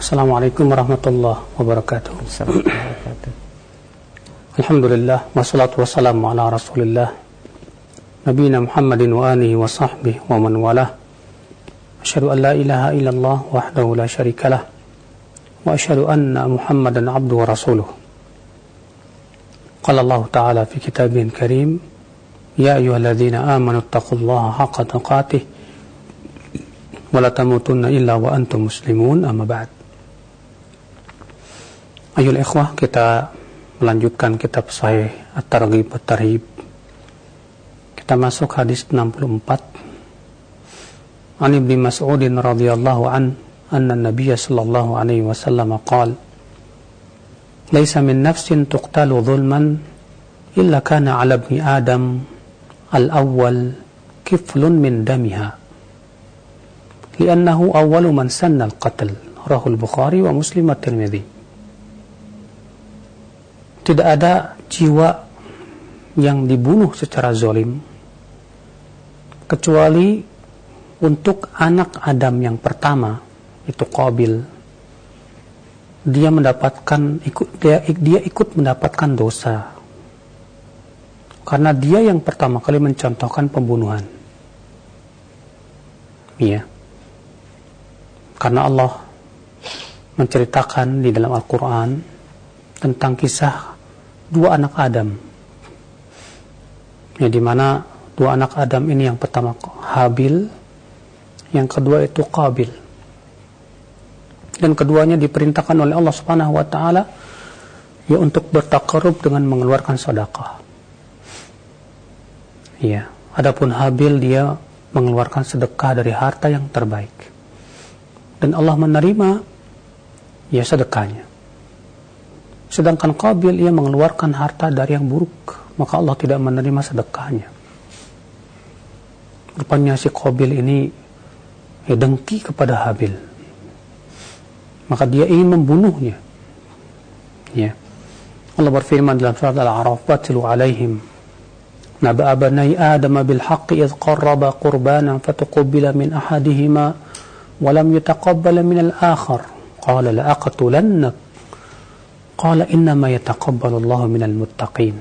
Assalamualaikum warahmatullahi wabarakatuh. Alhamdulillah wassalatu wassalamu ala Rasulillah nabiyina Muhammadin wa alihi wa sahbihi wa man walah. Asyhadu an la ilaha illallah wahdahu la syarikalah wa asyhadu anna Muhammadan abduhu wa rasuluh. Qala Allah ta'ala fi kitabihil karim, ya ayyuhalladzina amanu taqullaha haqqa tuqatih wa la tamutunna illa wa antum muslimun, amma ba'd. Ayol ikhwah, kita melanjutkan kitab Sahih At-Targhib At-Tarhib. Kita masuk hadis 64. An Ibnu Mas'ud radhiyallahu anna Nabiy sallallahu alaihi wasallam qala: "Laisa min nafsin tuqtalu dhulman illa kana 'ala ibni Adam al-awwal kiflun min damiha. Li'annahu awwalu man sanna al-qatl." Rawahu al-Bukhari wa Muslim wa Tirmidzi. Tidak ada jiwa yang dibunuh secara zalim kecuali untuk anak Adam yang pertama, itu Qabil. Dia ikut mendapatkan dosa karena dia yang pertama kali mencontohkan pembunuhan. Iya. Karena Allah menceritakan di dalam Al-Quran tentang kisah dua anak Adam, ya, di mana dua anak Adam ini yang pertama Habil, yang kedua itu Qabil, dan keduanya diperintahkan oleh Allah Subhanahu wa taala ya untuk bertakarub dengan mengeluarkan sedekah. Ya, adapun Habil dia mengeluarkan sedekah dari harta yang terbaik, dan Allah menerima ya sedekahnya. Sedangkan Qabil ia mengeluarkan harta dari yang buruk, maka Allah tidak menerima sedekahnya. Rupanya si Qabil ini ya dengki kepada Habil, maka dia ingin membunuhnya. Ya, Allah berfirman dalam surat Al-A'raf, "Watlu 'alaihim naba'a bani Adam bil haqqi idh qarraba qurbanan fatuqbila min ahadihima wa lam yutaqabbal min al-akhar qala la aqtulannak qala innama yataqabbalu Allahu minal muttaqin."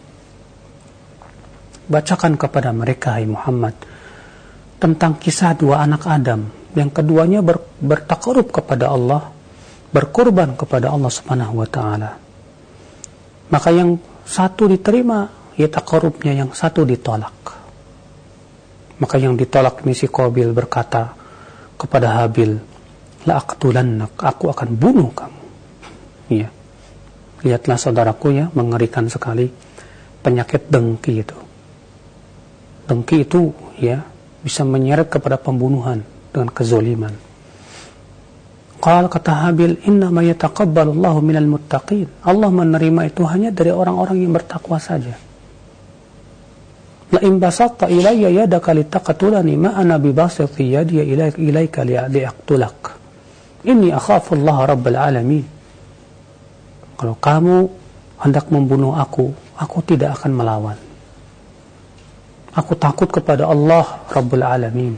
Bacakan kepada mereka, hai Muhammad, tentang kisah dua anak Adam yang keduanya bertakarub kepada Allah, berkorban kepada Allah Subhanahu wa taala. Maka yang satu diterima ya takarubnya, yang satu ditolak. Maka yang ditolak ini si Qabil berkata kepada Habil, "La aqtulannak, aku akan bunuh kamu." Iya. Lihatlah saudaraku ya, mengerikan sekali penyakit dengki itu. Dengki itu ya bisa menyeret kepada pembunuhan dengan kezaliman. Kata Habil, "Innama yataqabbalu Allahu minal muttaqin." Allah menerima itu hanya dari orang-orang yang bertakwa saja. "La in basatta ilayya yadaka litaqtulani ma ana bibasiti yadi ilayka liaqtulak. Inni akhafu Allah rabbal alamin." Kalau kamu hendak membunuh aku tidak akan melawan. Aku takut kepada Allah Rabbul Alamin.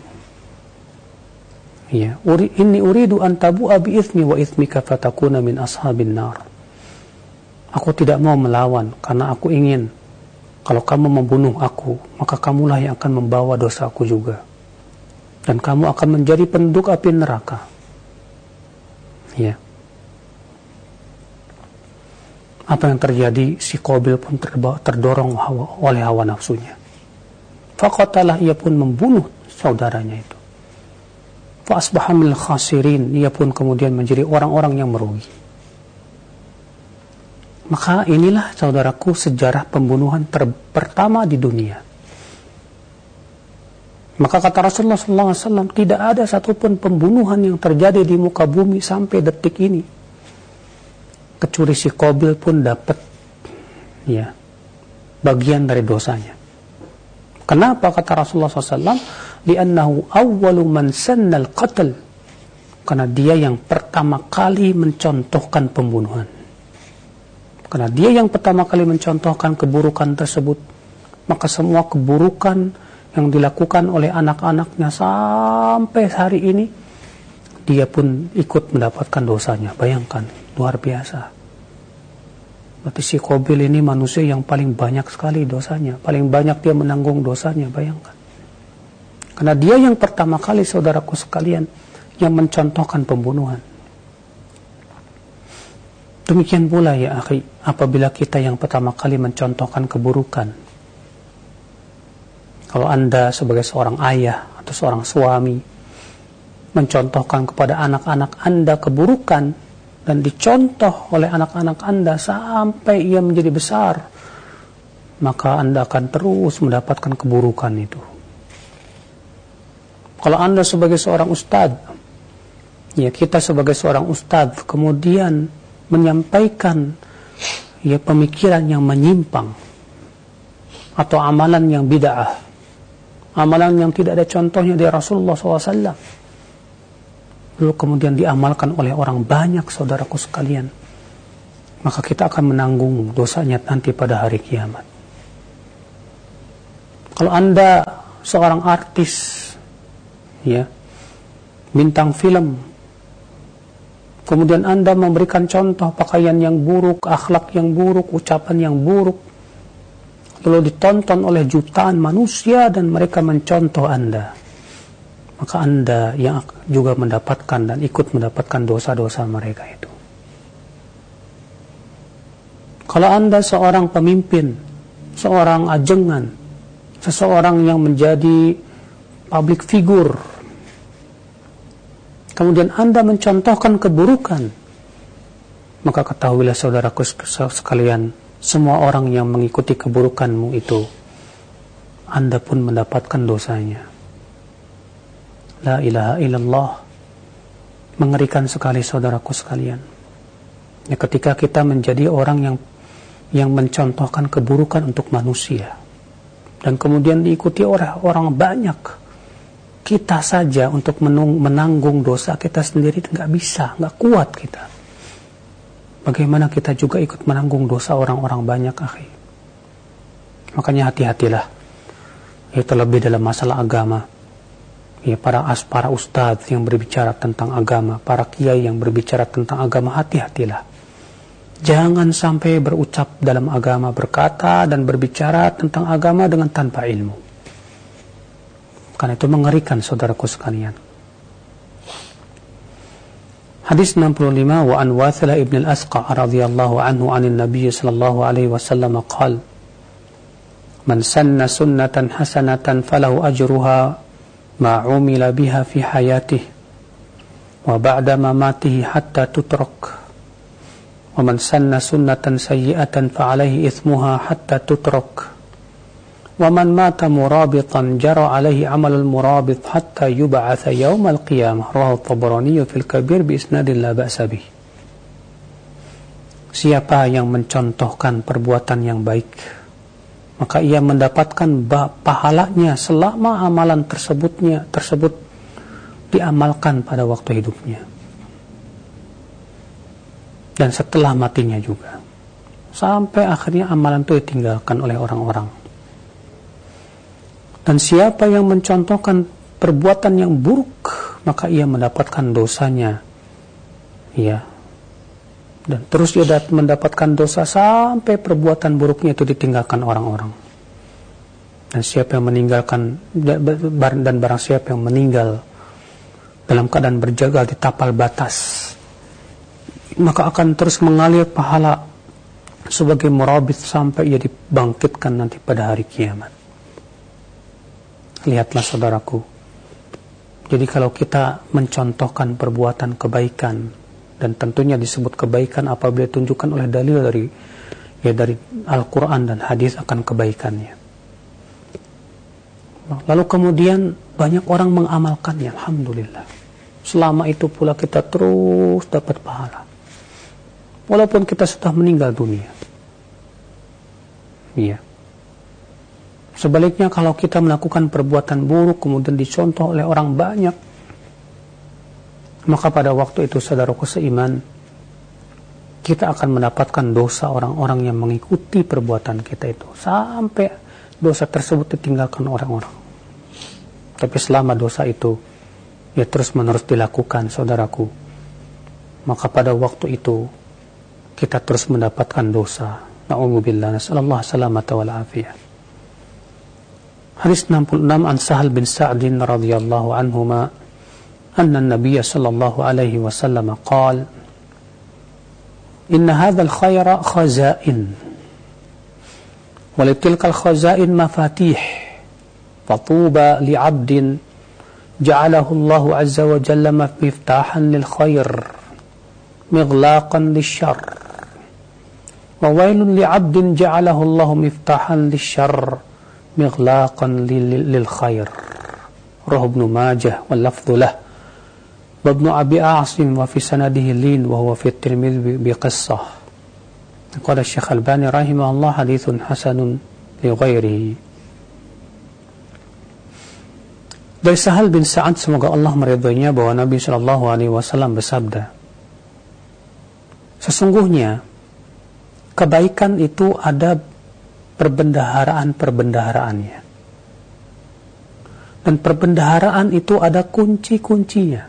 Ya, inni uridu an tabu'a bi itsmi wa itsmika fatakuna min ashabin nar. Aku tidak mau melawan karena aku ingin kalau kamu membunuh aku, maka kamulah yang akan membawa dosa aku juga. Dan kamu akan menjadi penduduk api neraka. Ya. Apa yang terjadi? Si Qabil pun terdorong oleh hawa nafsunya. Faqatalah, ia pun membunuh saudaranya itu. Fa asbaha minal khasirin, ia pun kemudian menjadi orang-orang yang merugi. Maka inilah saudaraku sejarah pembunuhan pertama di dunia. Maka kata Rasulullah SAW, tidak ada satupun pembunuhan yang terjadi di muka bumi sampai detik ini kecuali si Qabil pun dapat ya bagian dari dosanya. Kenapa kata Rasulullah SAW? Li'annahu awwalu man sannal qatl, karena dia yang pertama kali mencontohkan pembunuhan. Karena dia yang pertama kali mencontohkan keburukan tersebut, maka semua keburukan yang dilakukan oleh anak-anaknya sampai hari ini dia pun ikut mendapatkan dosanya. Bayangkan, luar biasa. Berarti si Qabil ini manusia yang paling banyak sekali dosanya, paling banyak dia menanggung dosanya, bayangkan. Karena dia yang pertama kali, saudaraku sekalian, yang mencontohkan pembunuhan. Demikian pula ya akhi, apabila kita yang pertama kali mencontohkan keburukan. Kalau Anda sebagai seorang ayah atau seorang suami mencontohkan kepada anak-anak Anda keburukan dan dicontoh oleh anak-anak Anda sampai ia menjadi besar, maka Anda akan terus mendapatkan keburukan itu. Kalau Anda sebagai seorang ustadz, ya kita sebagai seorang ustadz kemudian menyampaikan ya pemikiran yang menyimpang atau amalan yang bid'ah, amalan yang tidak ada contohnya dari Rasulullah SAW, lalu kemudian diamalkan oleh orang banyak, saudaraku sekalian, maka kita akan menanggung dosanya nanti pada hari kiamat. Kalau Anda seorang artis, ya, bintang film, kemudian Anda memberikan contoh pakaian yang buruk, akhlak yang buruk, ucapan yang buruk, lalu ditonton oleh jutaan manusia dan mereka mencontoh Anda, maka Anda yang juga mendapatkan dan ikut mendapatkan dosa-dosa mereka itu. Kalau Anda seorang pemimpin, seorang ajengan, seseorang yang menjadi public figure, kemudian Anda mencontohkan keburukan, maka ketahuilah saudaraku sekalian, semua orang yang mengikuti keburukanmu itu, Anda pun mendapatkan dosanya. La ilaha illallah. Mengerikan sekali saudaraku sekalian. Ya, ketika kita menjadi orang yang mencontohkan keburukan untuk manusia dan kemudian diikuti oleh orang banyak, kita saja untuk menanggung dosa kita sendiri nggak bisa, nggak kuat kita. Bagaimana kita juga ikut menanggung dosa orang-orang banyak, akhi? Makanya hati-hatilah. Ya, terlebih dalam masalah agama. Ya, para ustadz yang berbicara tentang agama, para kiai yang berbicara tentang agama, hati-hatilah. Jangan sampai berucap dalam agama, berkata dan berbicara tentang agama dengan tanpa ilmu. Karena itu mengerikan saudaraku sekalian. Hadis 65, wa an Wathilah ibn al-Asqa radhiyallahu anhu anin Nabi sallallahu alaihi wasallam qala: Man sanna sunnatan hasanatan falahu ajruha ma umila biha fi hayatihi wa ba'da mamatihi hatta tutrak wa man sanna sunnatan sayyi'atan fa alayhi ithmuha hatta tutrak wa man mata murabitan jara alayhi amalul murabit hatta yub'atsa yaumal qiyamah. Rawahu Tabarani fil Kabir bi isnadin la ba'sa bih. Siapa yang mencontohkan perbuatan yang baik, maka ia mendapatkan pahalanya selama amalan tersebut diamalkan pada waktu hidupnya dan setelah matinya juga, sampai akhirnya amalan itu ditinggalkan oleh orang-orang. Dan siapa yang mencontohkan perbuatan yang buruk, maka ia mendapatkan dosanya, ya, dan terus dia mendapatkan dosa sampai perbuatan buruknya itu ditinggalkan orang-orang. Dan siapa yang meninggalkan, dan barang siapa yang meninggal dalam keadaan berjagal di tapal batas, maka akan terus mengalir pahala sebagai murabit sampai ia dibangkitkan nanti pada hari kiamat. Lihatlah saudaraku, jadi kalau kita mencontohkan perbuatan kebaikan, dan tentunya disebut kebaikan apabila ditunjukkan oleh dalil dari Al-Quran dan hadis akan kebaikannya. Lalu kemudian banyak orang mengamalkannya, alhamdulillah. Selama itu pula kita terus dapat pahala, walaupun kita sudah meninggal dunia. Iya. Sebaliknya kalau kita melakukan perbuatan buruk kemudian dicontoh oleh orang banyak, maka pada waktu itu saudaraku seiman, kita akan mendapatkan dosa orang-orang yang mengikuti perbuatan kita itu, sampai dosa tersebut ditinggalkan orang-orang. Tapi selama dosa itu ya terus-menerus dilakukan, saudaraku, maka pada waktu itu kita terus mendapatkan dosa. Na'udzubillah, nasallallahu salamata wal afiyah. Hadis 66 an Sahal bin Sa'din radhiyallahu anhuma anna an-nabiy sallallahu alaihi wasallam qala inna hadzal khayra khazain wa litilkal khazain mafatih fatuba li'abdin ja'alahu Allah azza wa jalla miftahan lil khair mighlaqan lisyarr wa wailun li'abdin ja'alahu Allah miftahan lisyarr mighlaqan lil khair. Rawahu Ibnu Majah wal lafdhu lahu wa Ibnu Abi Asim wa fi sanadihi lin wa huwa fi Tirmidzi bi qissah. Qala Syekh Albani rahimahullah haditsun hasanun li ghairihi. Dari Sahal bin Sa'ad, semoga Allah meridhoinya, bahwa Nabi sallallahu alaihi wasallam bersabda, sesungguhnya kebaikan itu ada perbendaharaan-perbendaharaannya. Dan perbendaharaan itu ada kunci-kuncinya.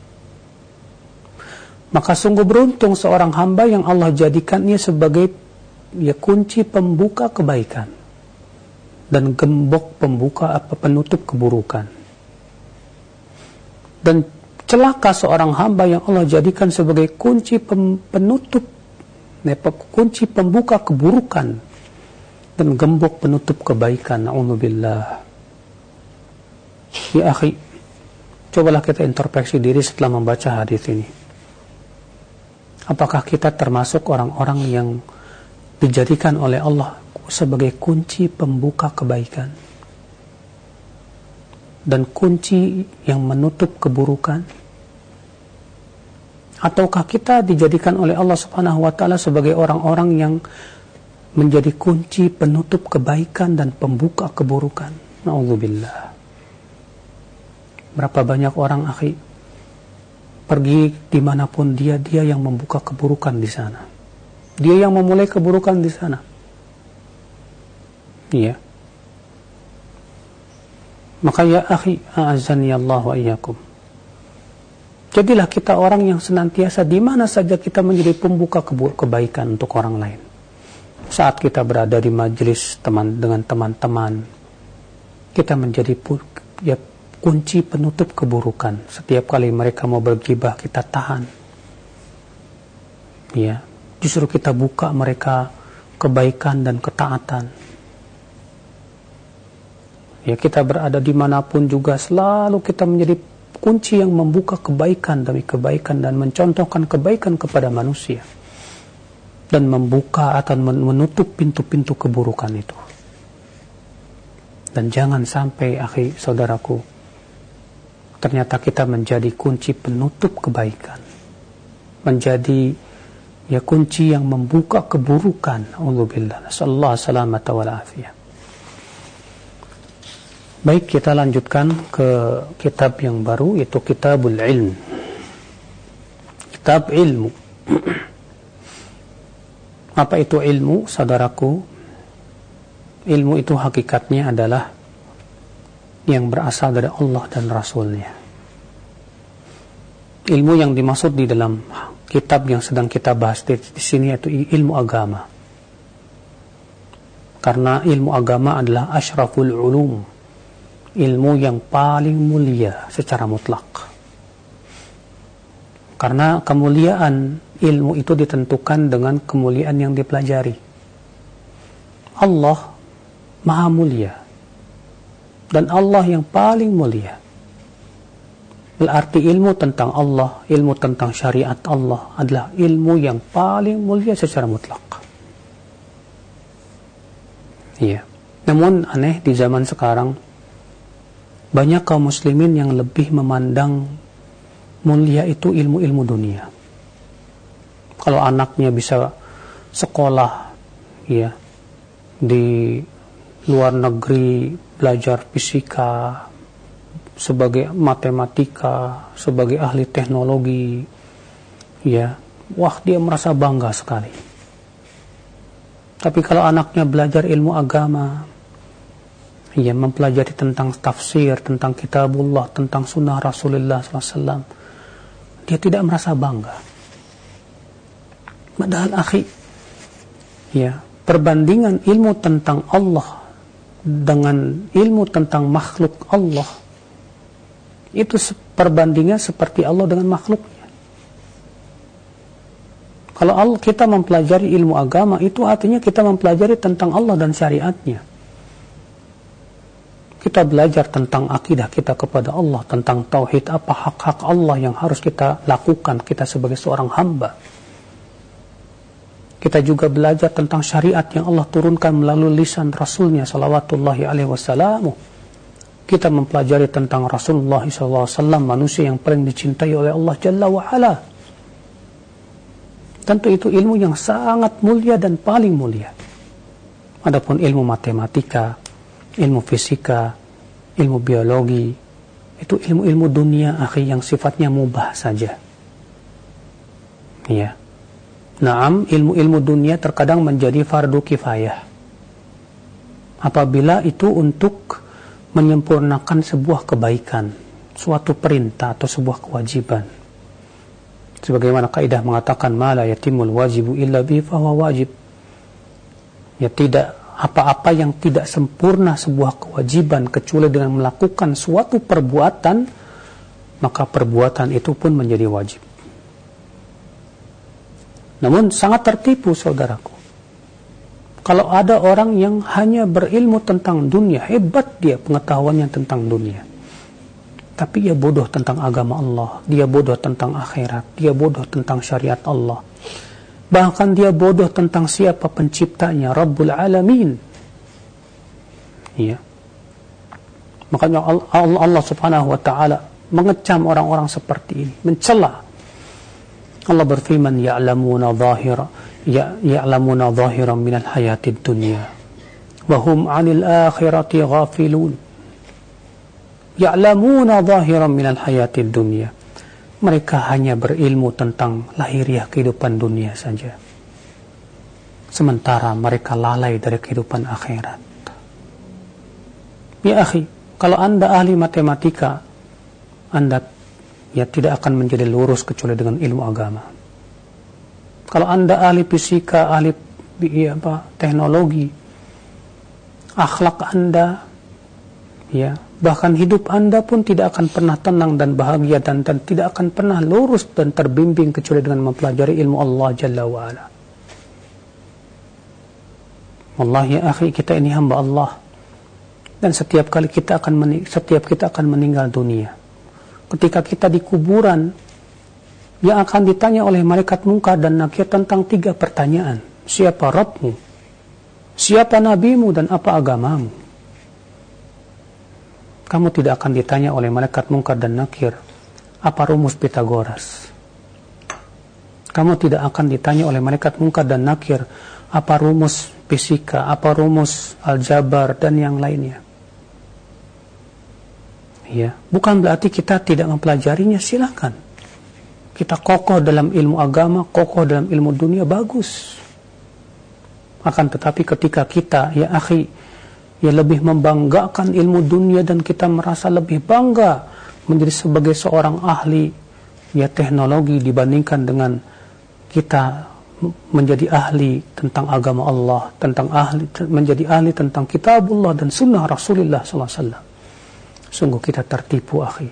Maka sungguh beruntung seorang hamba yang Allah jadikannya sebagai kunci pembuka kebaikan dan gembok penutup keburukan. Dan celaka seorang hamba yang Allah jadikan sebagai kunci penutup, kunci pembuka keburukan dan gembok penutup kebaikan. Na'udzubillah. Ya akhi, cobalah kita introspeksi diri setelah membaca hadis ini. Apakah kita termasuk orang-orang yang dijadikan oleh Allah sebagai kunci pembuka kebaikan dan kunci yang menutup keburukan? Ataukah kita dijadikan oleh Allah Subhanahu wa taala sebagai orang-orang yang menjadi kunci penutup kebaikan dan pembuka keburukan? Na'udzubillah. Berapa banyak orang, akhi, pergi dimanapun dia yang membuka keburukan di sana. Dia yang memulai keburukan di sana. Iya. Maka ya akhi, a'azzani Allah wa iyyakum, jadilah kita orang yang senantiasa di mana saja kita menjadi pembuka kebaikan untuk orang lain. Saat kita berada di majelis dengan teman-teman, kita menjadi kunci penutup keburukan. Setiap kali mereka mau bergibah, kita tahan. Ya, justru kita buka mereka kebaikan dan ketaatan. Ya, kita berada dimanapun juga selalu kita menjadi kunci yang membuka kebaikan demi kebaikan dan mencontohkan kebaikan kepada manusia, dan membuka atau menutup pintu-pintu keburukan itu. Dan jangan sampai, akhi, saudaraku, ternyata kita menjadi kunci penutup kebaikan, menjadi kunci yang membuka keburukan. Alhamdulillah, nasallallahu salamata wal afiyah. Baik, kita lanjutkan ke kitab yang baru, yaitu Kitabul Ilm. Kitab ilmu. Apa itu ilmu, saudaraku? Ilmu itu hakikatnya adalah yang berasal dari Allah dan Rasulnya. Ilmu yang dimaksud di dalam kitab yang sedang kita bahas di sini yaitu ilmu agama. Karena ilmu agama adalah asyraful ulum, ilmu yang paling mulia secara mutlak. Karena kemuliaan ilmu itu ditentukan dengan kemuliaan yang dipelajari. Allah Maha Mulia, dan Allah yang paling mulia. Berarti ilmu tentang Allah, ilmu tentang syariat Allah adalah ilmu yang paling mulia secara mutlak. Iya. Namun aneh, di zaman sekarang banyak kaum muslimin yang lebih memandang mulia itu ilmu-ilmu dunia. Kalau anaknya bisa sekolah ya di luar negeri, belajar fisika, sebagai matematika, sebagai ahli teknologi, ya, wah, dia merasa bangga sekali. Tapi kalau anaknya belajar ilmu agama, Ya, mempelajari tentang tafsir, tentang kitabullah, tentang sunnah Rasulullah SAW. Dia tidak merasa bangga. Padahal akhi, ya, perbandingan ilmu tentang Allah dengan ilmu tentang makhluk Allah, itu perbandingan seperti Allah dengan makhluknya. Kalau kita mempelajari ilmu agama, itu artinya kita mempelajari tentang Allah dan syariatnya. Kita belajar tentang akidah kita kepada Allah, tentang tauhid, apa hak-hak Allah yang harus kita lakukan, kita sebagai seorang hamba. Kita juga belajar tentang syariat yang Allah turunkan melalui lisan Rasulnya salawatullahi alaihi wasallam. Kita mempelajari tentang Rasulullah SAW, manusia yang paling dicintai oleh Allah Jalla wa'ala. Tentu itu ilmu yang sangat mulia dan paling mulia. Adapun ilmu matematika, ilmu fisika, ilmu biologi, itu ilmu-ilmu dunia, akhi, yang sifatnya mubah saja. Ya. Naam, ilmu-ilmu dunia terkadang menjadi fardu kifayah. Apabila itu untuk menyempurnakan sebuah kebaikan, suatu perintah atau sebuah kewajiban. Sebagaimana kaidah mengatakan, ma la yatimul wajibu illa bi fa huwa wajib. Ya, tidak apa-apa yang tidak sempurna sebuah kewajiban kecuali dengan melakukan suatu perbuatan, maka perbuatan itu pun menjadi wajib. Namun sangat tertipu, saudaraku, kalau ada orang yang hanya berilmu tentang dunia, hebat dia pengetahuannya tentang dunia, tapi dia bodoh tentang agama Allah, dia bodoh tentang akhirat, dia bodoh tentang syariat Allah. Bahkan dia bodoh tentang siapa penciptanya, Rabbul Alamin. Ya. Makanya Allah Subhanahu wa taala mengecam orang-orang seperti ini, mencela. Allah berfirman, ya'lamuna zahiran minal hayatid dunya wa hum 'anil akhirati ghafilun. Ya'lamuna zahiran minal hayatid dunya. Mereka hanya berilmu tentang lahiriah kehidupan dunia saja, sementara mereka lalai dari kehidupan akhirat. Ya akhi, kalau Anda ahli matematika, Anda tidak akan menjadi lurus kecuali dengan ilmu agama. Kalau Anda ahli fisika, ahli teknologi, akhlak Anda, bahkan hidup Anda pun tidak akan pernah tenang dan bahagia, dan tidak akan pernah lurus dan terbimbing kecuali dengan mempelajari ilmu Allah Jalla wa'ala. Wallahi ya akhi, kita ini hamba Allah, dan setiap kita akan meninggal dunia. Ketika kita di kuburan, yang akan ditanya oleh malaikat Munkar dan Nakir tentang 3 pertanyaan. Siapa Rabbmu? Siapa Nabimu? Dan apa agamamu? Kamu tidak akan ditanya oleh malaikat Munkar dan Nakir apa rumus Pitagoras. Kamu tidak akan ditanya oleh malaikat Munkar dan Nakir apa rumus fisika, apa rumus aljabar dan yang lainnya. Ya, bukan berarti kita tidak mempelajarinya, silakan. Kita kokoh dalam ilmu agama, kokoh dalam ilmu dunia, bagus. Akan tetapi ketika kita, ya akhi, lebih membanggakan ilmu dunia dan kita merasa lebih bangga menjadi sebagai seorang ahli teknologi dibandingkan dengan kita menjadi ahli tentang agama Allah, menjadi ahli tentang kitabullah dan sunnah Rasulullah SAW. Sungguh kita tertipu, akhi.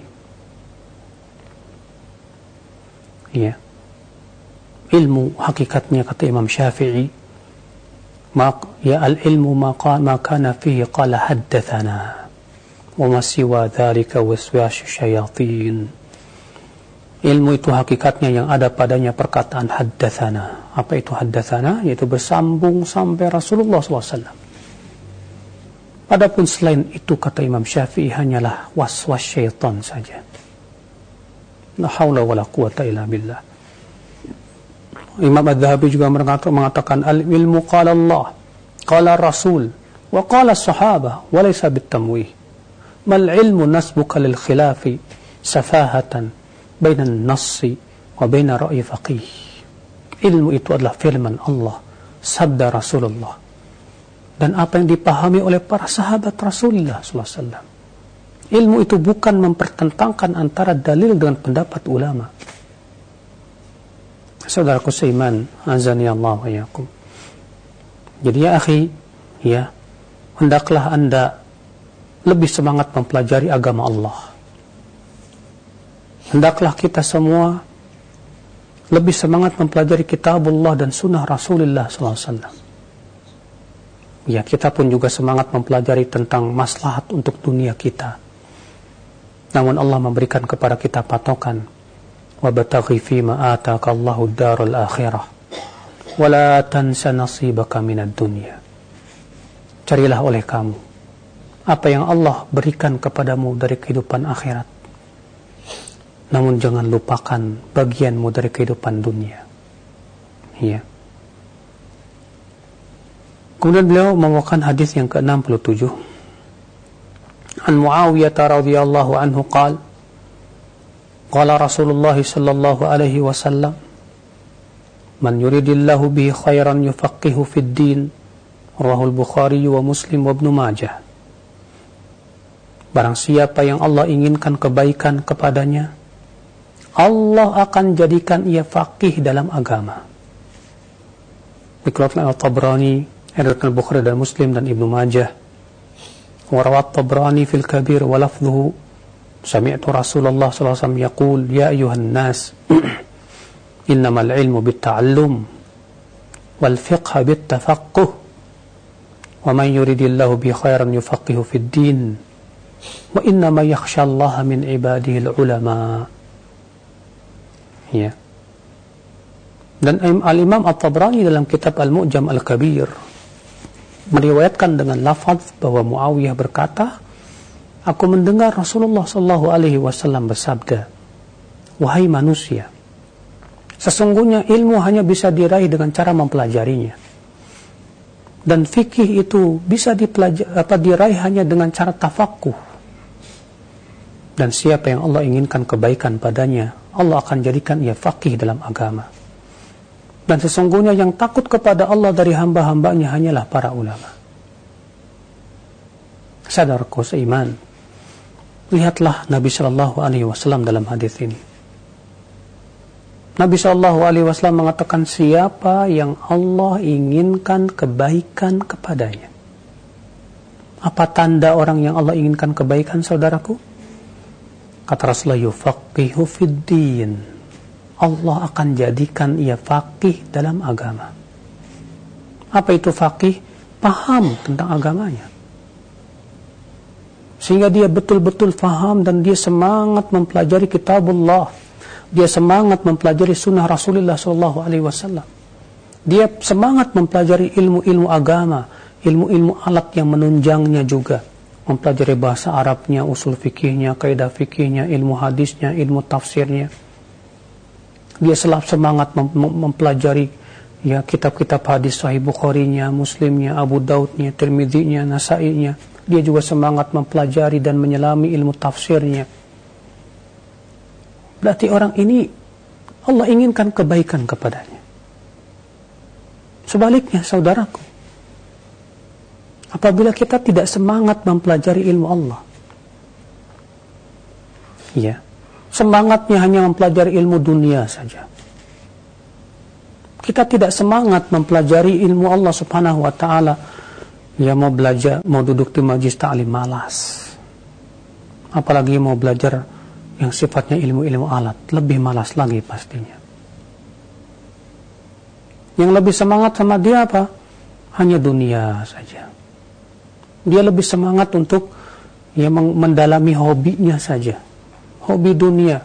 Ya. Ilmu hakikatnya, kata Imam Syafi'i, al-ilmu ma kana fihi qala haddathana wa ma siwa dhalika waswasu syayatin. Ilmu itu hakikatnya yang ada padanya perkataan haddathana. Apa itu haddathana? Yaitu bersambung sampai Rasulullah SAW. Adapun selain itu, kata Imam Syafi'i, hanyalah waswas syaitan saja. La haula wala quwata illa billah. Imam Adz-Dzahabi juga mengatakan, al-ilmu qala Allah, qala Rasul, wa qala as-sahabah, wa laysa bit-tamwih. Mal ilmu nasbuka lil khilafi safahatan baina an-nassi wa baina ra'yi faqih. Ilmu itu adalah firman Allah, sabda Rasulullah. dan apa yang dipahami oleh para sahabat Rasulullah SAW. Ilmu itu bukan mempertentangkan antara dalil dengan pendapat ulama. Saudaraku seiman, azani Allah wa iyyakum. Jadi ya akhi, ya, hendaklah Anda lebih semangat mempelajari agama Allah. Hendaklah kita semua lebih semangat mempelajari kitabullah dan sunnah Rasulullah SAW. Ya, kita pun juga semangat mempelajari tentang maslahat untuk dunia kita. Namun Allah memberikan kepada kita patokan, wabtaghi fima ataka Allahu ad-darul akhirah wa la tansa nasibaka minad dunya. Carilah oleh kamu apa yang Allah berikan kepadamu dari kehidupan akhirat, namun jangan lupakan bagianmu dari kehidupan dunia. Ya. Kemudian beliau membawakan hadis yang ke-67. An Muawiyah radhiyallahu anhu qala qala Rasulullah sallallahu alaihi wasallam man yuridillahu bihi khairan yufaqihu fid din. Rawahul Bukhari wa Muslim wa Ibnu Majah. Barang siapa yang Allah inginkan kebaikan kepadanya, Allah akan jadikan ia faqih dalam agama. Dikeluarkan Al-Tabrani, riwayat Al-Bukhari dan Muslim dan Ibnu Majah. Wa rawat Tabrani fil Kabir wa lafdhuhu sami'tu Rasulullah sallallahu alaihi wasallam yaqul ya ayyuhan nas innamal ilmu bit-ta'allum wal fiqhu bit-tafaqquh wa man yuridillahu bi khairan yufaqihu fid din wa innama yakhshallaha min ibadihi al-ulama. Ya. Dan Al-Imam At-Tabrani dalam kitab Al-Mu'jam Al-Kabir meriwayatkan dengan lafaz bahwa Muawiyah berkata, aku mendengar Rasulullah sallallahu alaihi wasallam bersabda, wahai manusia, sesungguhnya ilmu hanya bisa diraih dengan cara mempelajarinya, dan fikih itu bisa diraih hanya dengan cara tafakuh. Dan siapa yang Allah inginkan kebaikan padanya, Allah akan jadikan ia faqih dalam agama. Dan sesungguhnya yang takut kepada Allah dari hamba-hambanya hanyalah para ulama. Saudaraku seiman, lihatlah Nabi Shallallahu Alaihi Wasallam dalam hadis ini. Nabi Shallallahu Alaihi Wasallam mengatakan, siapa yang Allah inginkan kebaikan kepadanya. Apa tanda orang yang Allah inginkan kebaikan, saudaraku? Kata Rasulullah, yufaqihu fid din. Allah akan jadikan ia faqih dalam agama. Apa itu faqih? Paham tentang agamanya. Sehingga dia betul-betul faham dan dia semangat mempelajari kitabullah. Dia semangat mempelajari sunnah Rasulullah SAW. Dia semangat mempelajari ilmu-ilmu agama, ilmu-ilmu alat yang menunjangnya juga. Mempelajari bahasa Arabnya, usul fikihnya, kaidah fikihnya, ilmu hadisnya, ilmu tafsirnya. Dia selalu semangat mempelajari ya kitab-kitab hadis Sahih Bukharinya, Muslimnya, Abu Daudnya, Tirmidzinya, Nasainya. Dia juga semangat mempelajari dan menyelami ilmu tafsirnya. Berarti orang ini Allah inginkan kebaikan kepadanya. Sebaliknya, saudaraku, apabila kita tidak semangat mempelajari ilmu Allah, ya, semangatnya hanya mempelajari ilmu dunia saja. Kita tidak semangat mempelajari ilmu Allah Subhanahu wa taala. Ya, mau belajar, mau duduk di majelis ta'lim malas. Apalagi mau belajar yang sifatnya ilmu-ilmu alat, lebih malas lagi pastinya. Yang lebih semangat sama dia apa? Hanya dunia saja. Dia lebih semangat untuk ya mendalami hobinya saja. Hobi dunia.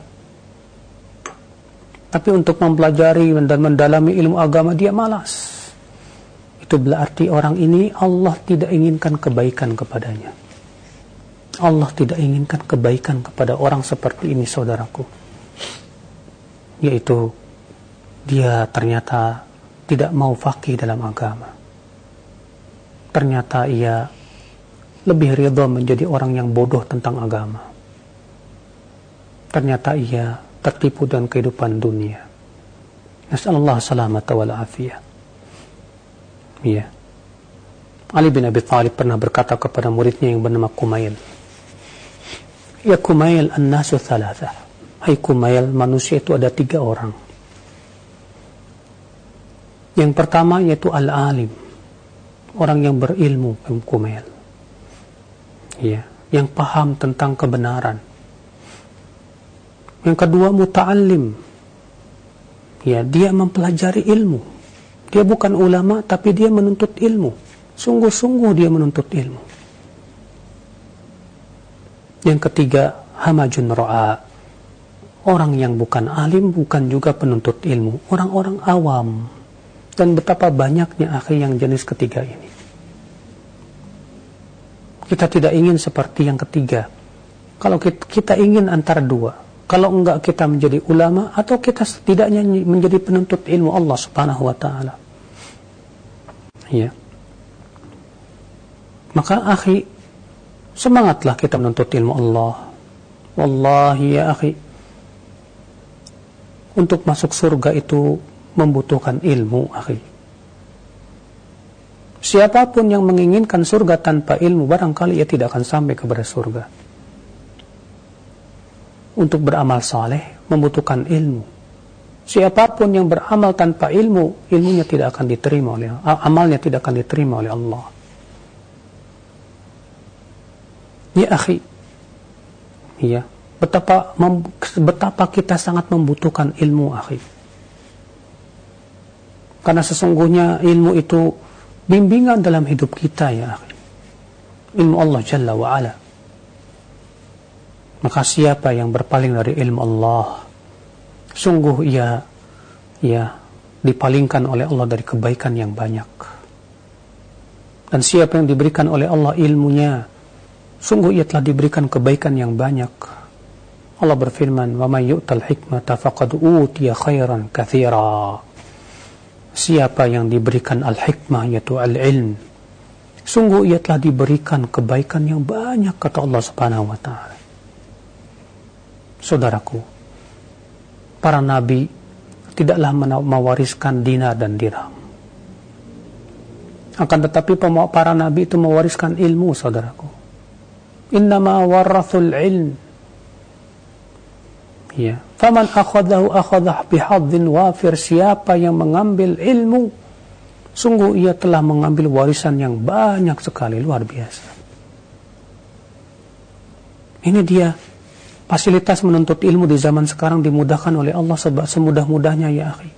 Tapi untuk mempelajari dan mendalami ilmu agama dia malas. Itu berarti orang ini Allah tidak inginkan kebaikan kepadanya. Allah tidak inginkan kebaikan kepada orang seperti ini, saudaraku. Yaitu dia ternyata tidak mau faqih dalam agama. Ternyata ia lebih ridha menjadi orang yang bodoh tentang agama. Ternyata ia tertipu dengan kehidupan dunia. Nasallallahu salamata wal afiyah. Ya. Ali bin Abi Thalib pernah berkata kepada muridnya yang bernama Kumail, "Ya Kumail, an-nasu thalatha." Hai Kumail, manusia itu ada 3 orang. Yang pertama yaitu al-alim, orang yang berilmu, Kumail. Ya, yang paham tentang kebenaran. Yang kedua muta'allim. Ya, dia mempelajari ilmu. Dia bukan ulama tapi dia menuntut ilmu. Sungguh-sungguh dia menuntut ilmu. Yang ketiga, hamajun ra'a. Orang yang bukan alim, bukan juga penuntut ilmu. Orang-orang awam. Dan betapa banyaknya akhi yang jenis ketiga ini. Kita tidak ingin seperti yang ketiga. Kalau kita ingin antara dua. Kalau enggak kita menjadi ulama, atau kita setidaknya menjadi penuntut ilmu Allah subhanahu wa ta'ala. Ya. Maka akhi, semangatlah kita menuntut ilmu Allah. Wallahi ya akhi, untuk masuk surga itu membutuhkan ilmu akhi. Siapapun yang menginginkan surga tanpa ilmu, barangkali ia tidak akan sampai kepada surga. Untuk beramal saleh membutuhkan ilmu. Siapapun yang beramal tanpa ilmu, ilmunya tidak akan diterima oleh amalnya tidak akan diterima oleh Allah. Ya akhi, ya, betapa kita sangat membutuhkan ilmu akhi. Karena sesungguhnya ilmu itu bimbingan dalam hidup kita ya akhi. Ilmu Allah Jalla wa Ala. Maka siapa yang berpaling dari ilmu Allah, sungguh ia dipalingkan oleh Allah dari kebaikan yang banyak. Dan siapa yang diberikan oleh Allah ilmunya, sungguh ia telah diberikan kebaikan yang banyak. Allah berfirman, "Wa may yu'tal hikmata faqad utiya khairan katsira." Siapa yang diberikan al-hikmah, yaitu al-ilm, sungguh ia telah diberikan kebaikan yang banyak, kata Allah Subhanahu wa taala. Saudaraku, para nabi tidaklah mewariskan dinar dan dirham. Akan tetapi para nabi itu mewariskan ilmu, saudaraku. Innama warathul ilm. Ya, faman akhadahu akhadah bihadzin wafir. Siapa yang mengambil ilmu, sungguh ia telah mengambil warisan yang banyak sekali, luar biasa. Ini dia fasilitas menuntut ilmu di zaman sekarang, dimudahkan oleh Allah semudah-mudahnya ya akhi.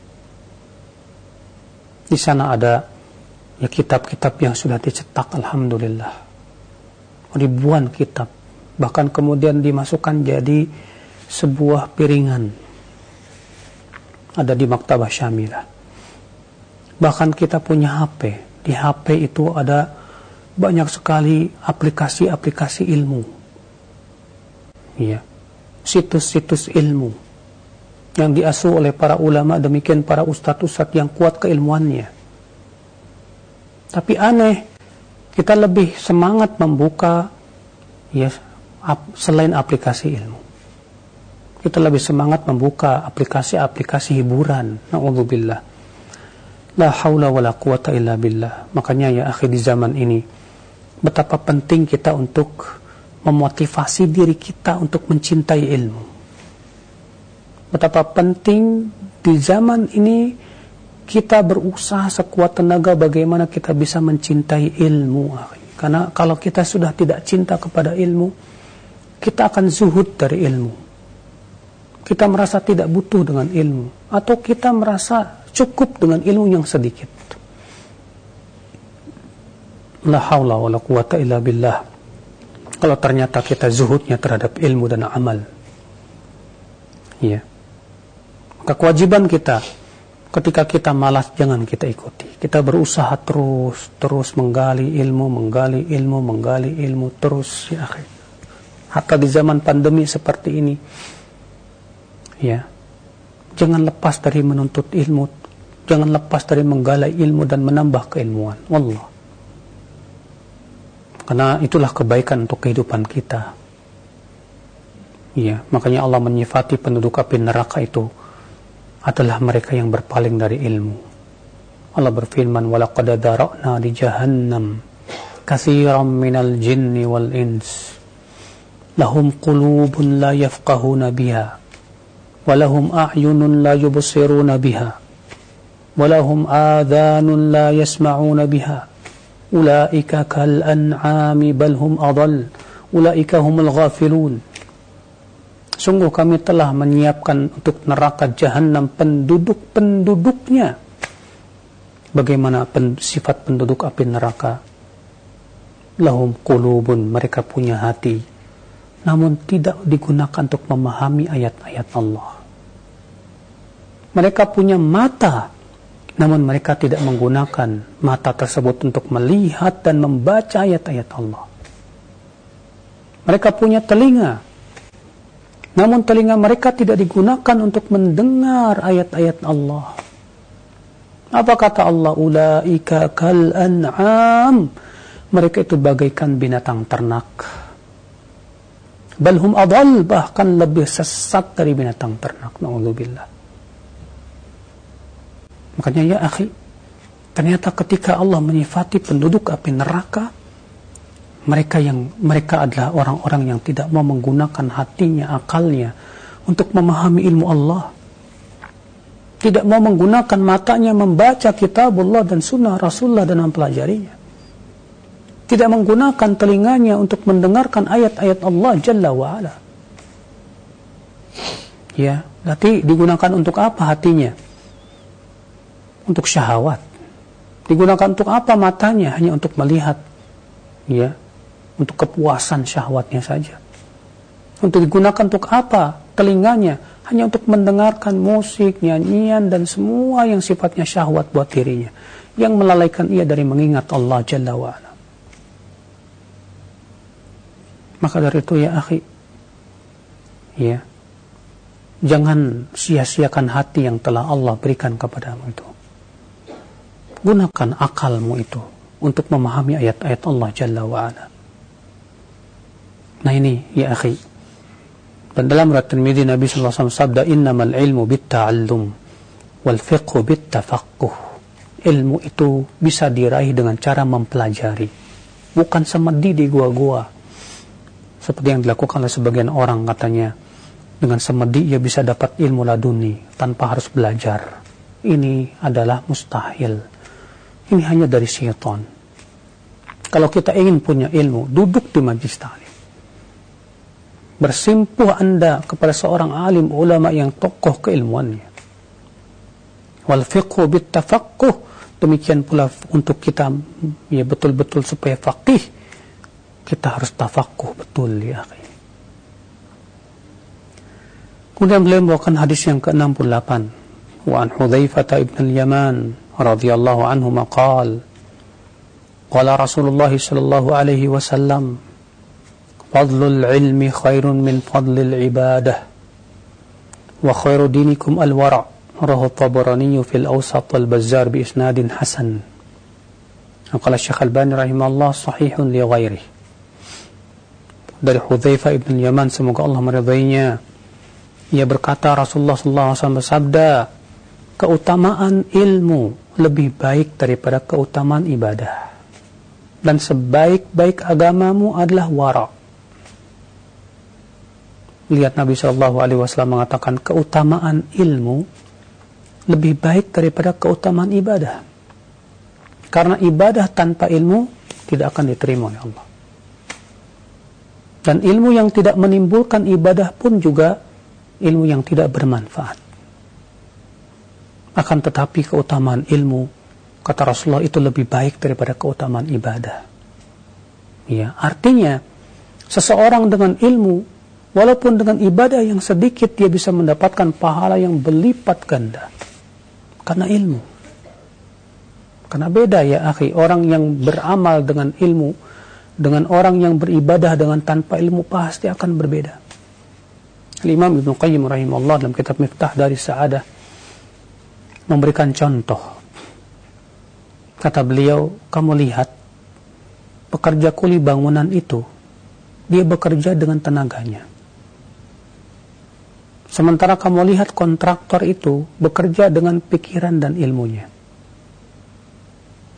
Di sana ada ya kitab-kitab yang sudah dicetak, alhamdulillah. Ribuan kitab, bahkan kemudian dimasukkan jadi sebuah piringan, ada di Maktabah Syamilah. Bahkan kita punya HP, di HP itu ada banyak sekali aplikasi-aplikasi ilmu, ya, situs-situs ilmu yang diasuh oleh para ulama, demikian para ustadz-ustadz yang kuat keilmuannya. Tapi aneh, kita lebih semangat membuka ya selain aplikasi ilmu. Kita lebih semangat membuka aplikasi-aplikasi hiburan. Na'udzubillah. La haula wa la quwata illa billah. Makanya ya akhi, di zaman ini betapa penting kita untuk memotivasi diri kita untuk mencintai ilmu. Betapa penting di zaman ini kita berusaha sekuat tenaga bagaimana kita bisa mencintai ilmu. Karena kalau kita sudah tidak cinta kepada ilmu, kita akan zuhud dari ilmu. Kita merasa tidak butuh dengan ilmu, atau kita merasa cukup dengan ilmu yang sedikit. La haula wa la quwata illa billah. Kalau ternyata kita zuhudnya terhadap ilmu dan amal, ya, maka kewajiban kita ketika kita malas, jangan kita ikuti. Kita berusaha terus menggali ilmu terus ya akhi. Hatta di zaman pandemi seperti ini, ya, jangan lepas dari menuntut ilmu, jangan lepas dari menggali ilmu dan menambah keilmuan. Wallah, karena itulah kebaikan untuk kehidupan kita. Ya, makanya Allah menyifati penduduk api neraka itu adalah mereka yang berpaling dari ilmu. Allah berfirman, walaqad dzara'na li jahannam katsiran minal jinni wal ins lahum qulubun la yafqahuna biha wa lahum a'yunun la yubsiruna biha wa lahum adhanun la yasma'una biha ulaika kal an'ami bal hum adall ulaika humul ghafilun. Sungguh kami telah menyiapkan untuk neraka jahanam penduduk-penduduknya. Bagaimana sifat penduduk api neraka? Lahum qulubun, mereka punya hati, namun tidak digunakan untuk memahami ayat-ayat Allah. Mereka punya mata, namun mereka tidak menggunakan mata tersebut untuk melihat dan membaca ayat-ayat Allah. Mereka punya telinga, namun telinga mereka tidak digunakan untuk mendengar ayat-ayat Allah. Apa kata Allah? Ulaika kal an'am. Mereka itu bagaikan binatang ternak. Bal hum adall, bahkan lebih sesat dari binatang ternak. Na'udzubillah. Makanya ya akhi, ternyata ketika Allah menyifati penduduk api neraka, mereka adalah orang-orang yang tidak mau menggunakan hatinya, akalnya untuk memahami ilmu Allah. Tidak mau menggunakan matanya membaca kitabullah dan sunnah Rasulullah dan mempelajarinya. Tidak menggunakan telinganya untuk mendengarkan ayat-ayat Allah Jalla wa'ala. Ya, berarti digunakan untuk apa hatinya? Untuk syahwat. Digunakan untuk apa matanya? Hanya untuk melihat. Ya, untuk kepuasan syahwatnya saja. Untuk digunakan untuk apa? Telinganya hanya untuk mendengarkan musik, nyanyian, dan semua yang sifatnya syahwat buat dirinya, yang melalaikan ia dari mengingat Allah Jalla wa'ala. Maka dari itu ya akhi, ya, jangan sia-siakan hati yang telah Allah berikan kepadamu itu. Gunakan akalmu itu untuk memahami ayat-ayat Allah Jalla wa'ala. Nah ini ya akhi, dan dalam riwayat Tirmidzi Nabi sallallahu alaihi wasallam sabda, innamal ilmu bitta'allum wal fiqhu bittafaqquh. Ilmu itu bisa diraih dengan cara mempelajari, bukan semedi di gua-gua seperti yang dilakukan oleh sebagian orang. Katanya dengan semedi ia bisa dapat ilmu laduni tanpa harus belajar. Ini adalah mustahil. Ini hanya dari syaitan. Kalau kita ingin punya ilmu, duduk di majlis ta'lim. Bersimpuh Anda kepada seorang alim ulama yang tokoh keilmuannya. Wal fiqhu bit tafaqquh, demikian pula untuk kita ya betul-betul supaya faqih, kita harus tafaqquh betul ya akhi. Kemudian beliau membawakan hadis yang ke-68. Wa an Hudzaifah ibn al-Yaman radhiyallahu anhu maqal qala Rasulullah sallallahu alaihi wasallam fadlul ilmi khairun min fadlil ibadah wa khairu dinikum al-wara' rawahu Tabarani fil Awsat wal Bazzar bi isnadin hasan. Qala Syekh Albani rahimahullah sahihun li ghairihi. Dari Hudzaifah ibn Yaman, semoga Allah meridainya, ia berkata Rasulullah sallallahu alaihi wasallam bersabda, keutamaan ilmu lebih baik daripada keutamaan ibadah, dan sebaik-baik agamamu adalah wara'. Lihat Nabi SAW mengatakan keutamaan ilmu lebih baik daripada keutamaan ibadah. Karena ibadah tanpa ilmu tidak akan diterima oleh Allah. Dan ilmu yang tidak menimbulkan ibadah pun juga ilmu yang tidak bermanfaat. Akan tetapi keutamaan ilmu, kata Rasulullah, itu lebih baik daripada keutamaan ibadah. Ya, artinya seseorang dengan ilmu, walaupun dengan ibadah yang sedikit, dia bisa mendapatkan pahala yang berlipat ganda. Karena ilmu. Karena beda ya akhi, orang yang beramal dengan ilmu, dengan orang yang beribadah dengan tanpa ilmu, pasti akan berbeda. Imam Ibnu Qayyim rahimahullah dalam kitab Miftah Dari Sa'adah memberikan contoh. Kata beliau, kamu lihat pekerja kuli bangunan itu, dia bekerja dengan tenaganya. Sementara kamu lihat kontraktor itu bekerja dengan pikiran dan ilmunya.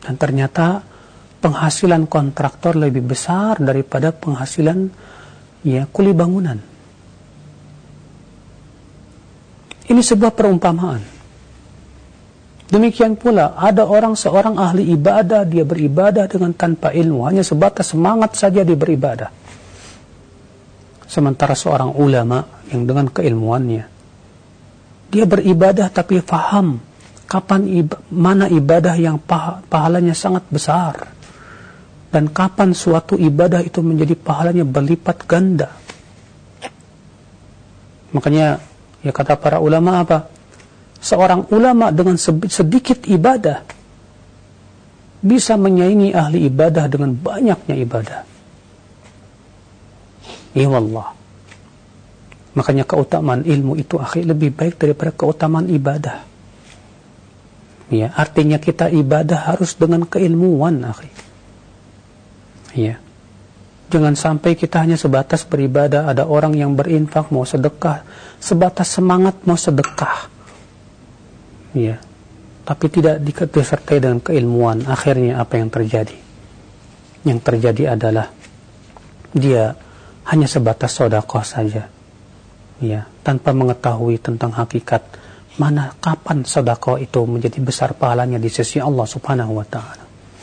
Dan ternyata penghasilan kontraktor lebih besar daripada penghasilan kuli bangunan. Ini sebuah perumpamaan. Demikian pula ada seorang ahli ibadah, dia beribadah dengan tanpa ilmu, hanya sebatas semangat saja dia beribadah. Sementara seorang ulama yang dengan keilmuannya, dia beribadah tapi faham mana ibadah yang pahalanya sangat besar, dan kapan suatu ibadah itu menjadi pahalanya berlipat ganda. Makanya kata para ulama apa? Seorang ulama dengan sedikit ibadah bisa menyaingi ahli ibadah dengan banyaknya ibadah. Ya wallah. Makanya keutamaan ilmu itu lebih baik daripada keutamaan ibadah. Ya, artinya kita ibadah harus dengan keilmuan, akhi. Ya. Jangan sampai kita hanya sebatas beribadah, ada orang yang berinfak mau sedekah, sebatas semangat mau sedekah. Ya. Tapi tidak disertai dengan keilmuan. Akhirnya apa yang terjadi? Yang terjadi adalah dia hanya sebatas sedekah saja. Ya, tanpa mengetahui tentang hakikat kapan sedekah itu menjadi besar pahalanya di sisi Allah Subhanahu wa taala.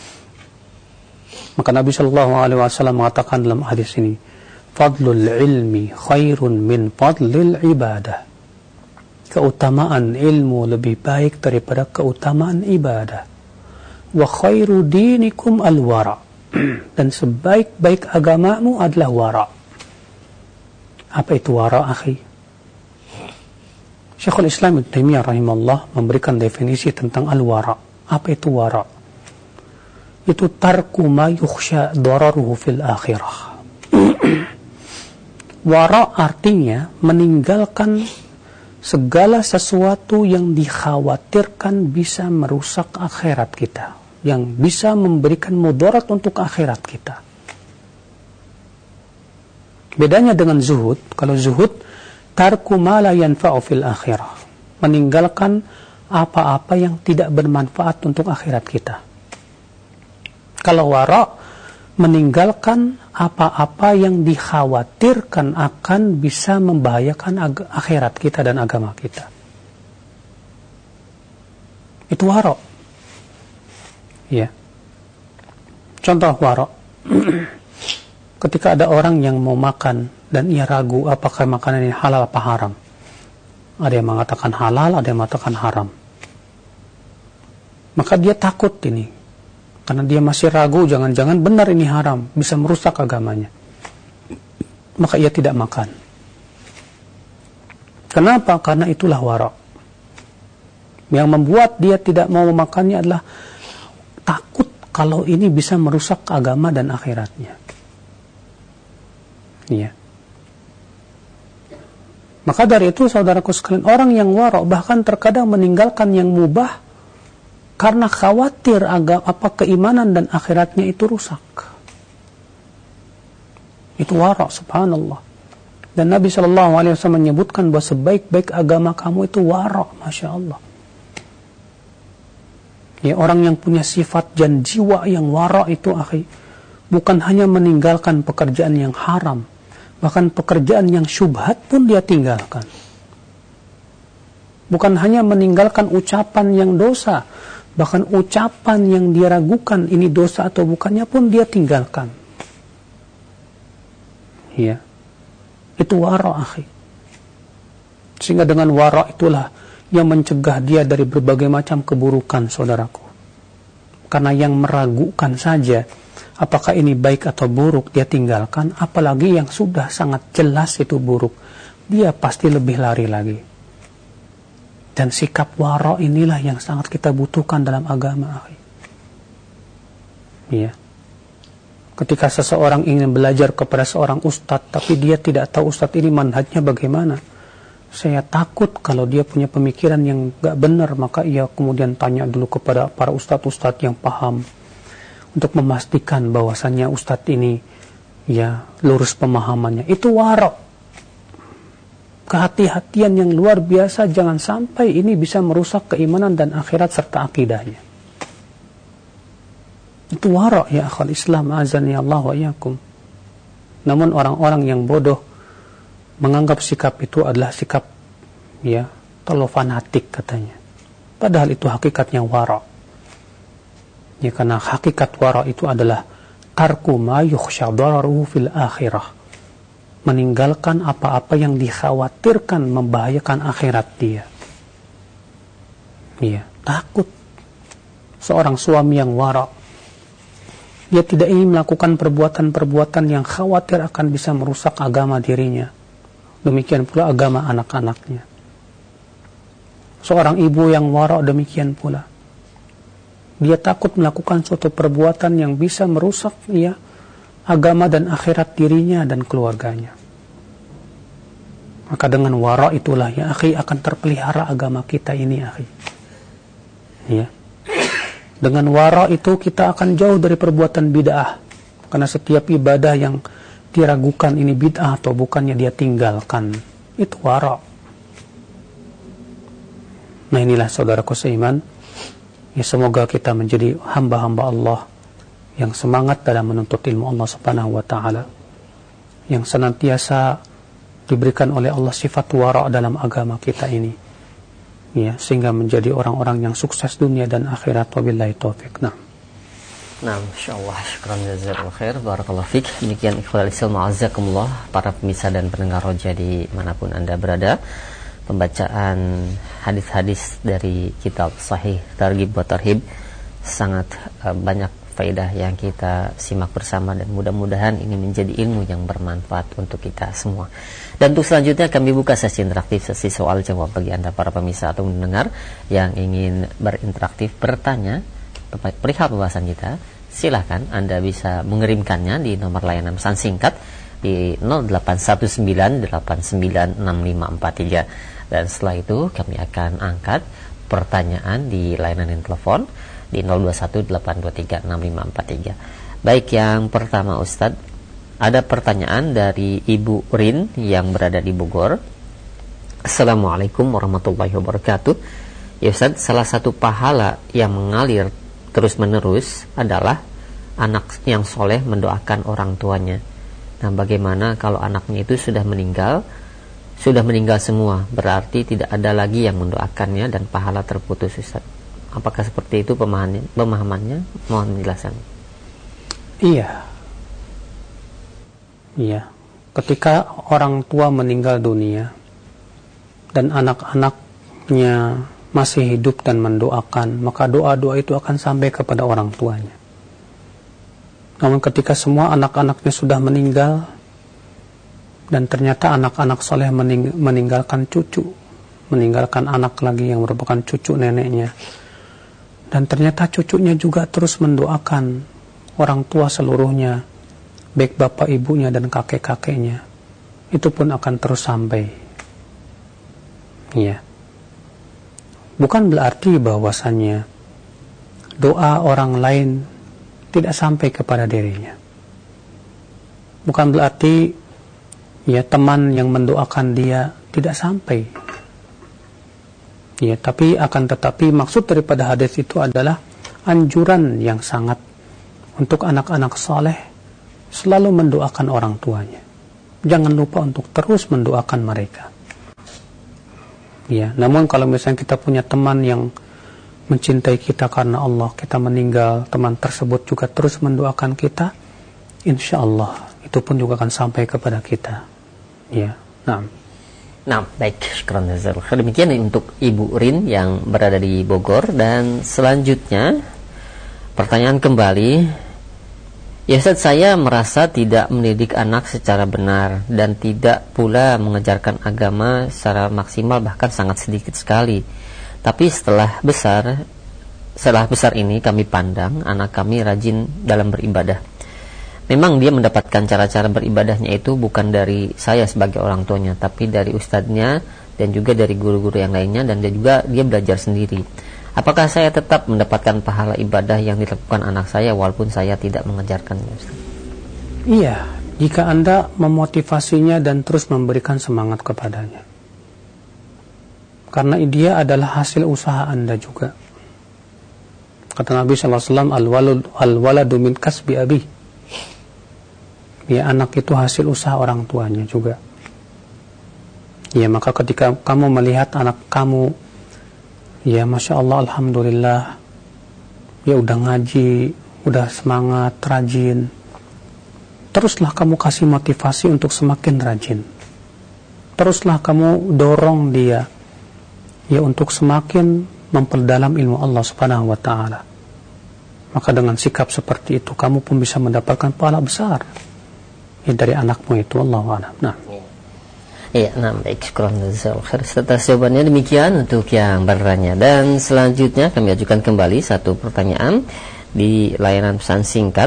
Maka Nabi sallallahu alaihi wasallam mengatakan dalam hadis ini, fadlul ilmi khairun min fadlil ibadah. Keutamaan ilmu lebih baik daripada keutamaan ibadah. Wa khairu dinikum al-wara. Dan sebaik-baik agamamu adalah wara. Apa itu wara, akhi? Syekhul Islam Ibnu Taimiyah rahimahullah memberikan definisi tentang al-wara. Apa itu wara? Itu tarku ma yukhsha dararuhu fil akhirah. Wara artinya meninggalkan segala sesuatu yang dikhawatirkan bisa merusak akhirat kita, yang bisa memberikan mudarat untuk akhirat kita. Bedanya dengan zuhud, kalau zuhud tarku ma la yanfa'u fil akhirah, meninggalkan apa-apa yang tidak bermanfaat untuk akhirat kita. Kalau wara, meninggalkan apa-apa yang dikhawatirkan akan bisa membahayakan akhirat kita dan agama kita. Itu wara. Ya. Contoh wara. Ketika ada orang yang mau makan dan ia ragu apakah makanan ini halal apa haram. Ada yang mengatakan halal, ada yang mengatakan haram. Maka dia takut ini. Karena dia masih ragu, jangan-jangan benar ini haram, bisa merusak agamanya. Maka ia tidak makan. Kenapa? Karena itulah wara. Yang membuat dia tidak mau memakannya adalah takut kalau ini bisa merusak agama dan akhiratnya. Iya. Maka dari itu saudaraku sekalian, orang yang wara bahkan terkadang meninggalkan yang mubah karena khawatir keimanan dan akhiratnya itu rusak. Itu wara, subhanallah. Dan Nabi SAW menyebutkan bahwa sebaik-baik agama kamu itu wara, Masya Allah. Ya, orang yang punya sifat dan jiwa yang wara itu, akhi, bukan hanya meninggalkan pekerjaan yang haram, bahkan pekerjaan yang syubhat pun dia tinggalkan. Bukan hanya meninggalkan ucapan yang dosa, bahkan ucapan yang dia ragukan ini dosa atau bukannya pun dia tinggalkan. Ya. Itu wara, akhi. Sehingga dengan wara itulah yang mencegah dia dari berbagai macam keburukan, saudaraku. Karena yang meragukan saja apakah ini baik atau buruk dia tinggalkan, apalagi yang sudah sangat jelas itu buruk, dia pasti lebih lari lagi. Dan sikap wara inilah yang sangat kita butuhkan dalam agama, akhi. Ya. Ketika seseorang ingin belajar kepada seorang ustadz, tapi dia tidak tahu ustadz ini manhajnya bagaimana, saya takut kalau dia punya pemikiran yang gak benar, maka ia kemudian tanya dulu kepada para ustadz-ustadz yang paham, untuk memastikan bahwasannya ustadz ini lurus pemahamannya. Itu wara. Kehati-hatian yang luar biasa, jangan sampai ini bisa merusak keimanan dan akhirat serta akidahnya. Itu wara' ya akhal Islam, azani Allah wa iyyakum. Namun orang-orang yang bodoh menganggap sikap itu adalah sikap ya terlalu fanatik katanya. Padahal itu hakikatnya wara'. Ya, karena hakikat wara' itu adalah tarku ma yukhsha dararuhu fil akhirah. Meninggalkan apa-apa yang dikhawatirkan membahayakan akhirat dia. Ya, takut. Seorang suami yang wara', dia tidak ingin melakukan perbuatan-perbuatan yang khawatir akan bisa merusak agama dirinya. Demikian pula agama anak-anaknya. Seorang ibu yang wara' demikian pula. Dia takut melakukan suatu perbuatan yang bisa merusak ya agama dan akhirat dirinya dan keluarganya. Maka dengan wara' itulah ya akhi akan terpelihara agama kita ini akhi. Ya. Dengan wara' itu kita akan jauh dari perbuatan bid'ah. Karena setiap ibadah yang diragukan ini bid'ah atau bukannya dia tinggalkan. Itu wara'. Nah inilah saudaraku seiman. Ya semoga kita menjadi hamba-hamba Allah yang semangat dalam menuntut ilmu Allah Subhanahu wa taala. Yang senantiasa diberikan oleh Allah sifat wara' dalam agama kita ini. Ya, sehingga menjadi orang-orang yang sukses dunia dan akhirat. Wabillahi taufik. Nah, insyaallah, syukran jazakallahu khair, barakallahu fik. Demikian ikhwal Islam azakumullah, para pemirsa dan pendengar Roja di manapun Anda berada. Pembacaan hadis-hadis dari kitab Sahih Targhib wa Tarhib sangat banyak faedah yang kita simak bersama, dan mudah-mudahan ini menjadi ilmu yang bermanfaat untuk kita semua. Dan untuk selanjutnya kami buka sesi interaktif, sesi soal jawab bagi Anda para pemirsa atau mendengar yang ingin berinteraktif, bertanya perihal pembahasan kita. Silahkan Anda bisa mengirimkannya di nomor layanan pesan singkat di 0819896543. Dan setelah itu kami akan angkat pertanyaan di layanan telepon di 0218236543. Baik, yang pertama Ustadz, ada pertanyaan dari Ibu Rin yang berada di Bogor. Assalamualaikum warahmatullahi wabarakatuh. Ya Ustadz, salah satu pahala yang mengalir terus-menerus adalah anak yang soleh mendoakan orang tuanya. Nah, bagaimana kalau anaknya itu sudah meninggal semua, berarti tidak ada lagi yang mendoakannya dan pahala terputus, Ustaz. Apakah seperti itu pemahamannya? Mohon penjelasan. Iya. Ketika orang tua meninggal dunia dan anak-anaknya masih hidup dan mendoakan, maka doa-doa itu akan sampai kepada orang tuanya. Namun ketika semua anak-anaknya sudah meninggal dan ternyata anak-anak soleh meninggalkan cucu, meninggalkan anak lagi yang merupakan cucu neneknya, dan ternyata cucunya juga terus mendoakan orang tua seluruhnya, baik bapak ibunya dan kakek-kakeknya, itu pun akan terus sampai. Ya. Bukan berarti bahwasannya doa orang lain tidak sampai kepada dirinya. Bukan berarti teman yang mendoakan dia tidak sampai. Tetapi maksud daripada hadis itu adalah anjuran yang sangat untuk anak-anak saleh selalu mendoakan orang tuanya. Jangan lupa untuk terus mendoakan mereka. Namun kalau misalnya kita punya teman yang mencintai kita karena Allah, kita meninggal, teman tersebut juga terus mendoakan kita, insya Allah itu pun juga akan sampai kepada kita. Nah, baik, syukran jazakallahu khair. Demikian untuk Ibu Rin yang berada di Bogor. Dan selanjutnya pertanyaan kembali. Ya Ustaz, saya merasa tidak mendidik anak secara benar dan tidak pula mengejarkan agama secara maksimal, bahkan sangat sedikit sekali. Tapi setelah besar ini kami pandang anak kami rajin dalam beribadah. Memang dia mendapatkan cara-cara beribadahnya itu bukan dari saya sebagai orang tuanya, tapi dari ustadznya dan juga dari guru-guru yang lainnya, dan dia belajar sendiri. Apakah saya tetap mendapatkan pahala ibadah yang dilakukan anak saya walaupun saya tidak mengejarkannya, Ustaz? Iya, jika Anda memotivasinya dan terus memberikan semangat kepadanya. Karena dia adalah hasil usaha Anda juga. Kata Nabi SAW, al-waladu min kasbi abi. Ya, anak itu hasil usaha orang tuanya juga. Ya, maka ketika kamu melihat anak kamu, ya Masya Allah, Alhamdulillah, ya udah ngaji, udah semangat, rajin, teruslah kamu kasih motivasi untuk semakin rajin. Teruslah kamu dorong dia, ya, untuk semakin memperdalam ilmu Allah Subhanahu wa Ta'ala. Maka dengan sikap seperti itu kamu pun bisa mendapatkan pahala besar, ya, dari anakmu itu. Allahu a'lam. Nah. Iya, baik, syukran jazakallahu khair. Atas jawabannya demikian untuk yang bertanya. Dan selanjutnya kami ajukan kembali satu pertanyaan di layanan pesan singkat.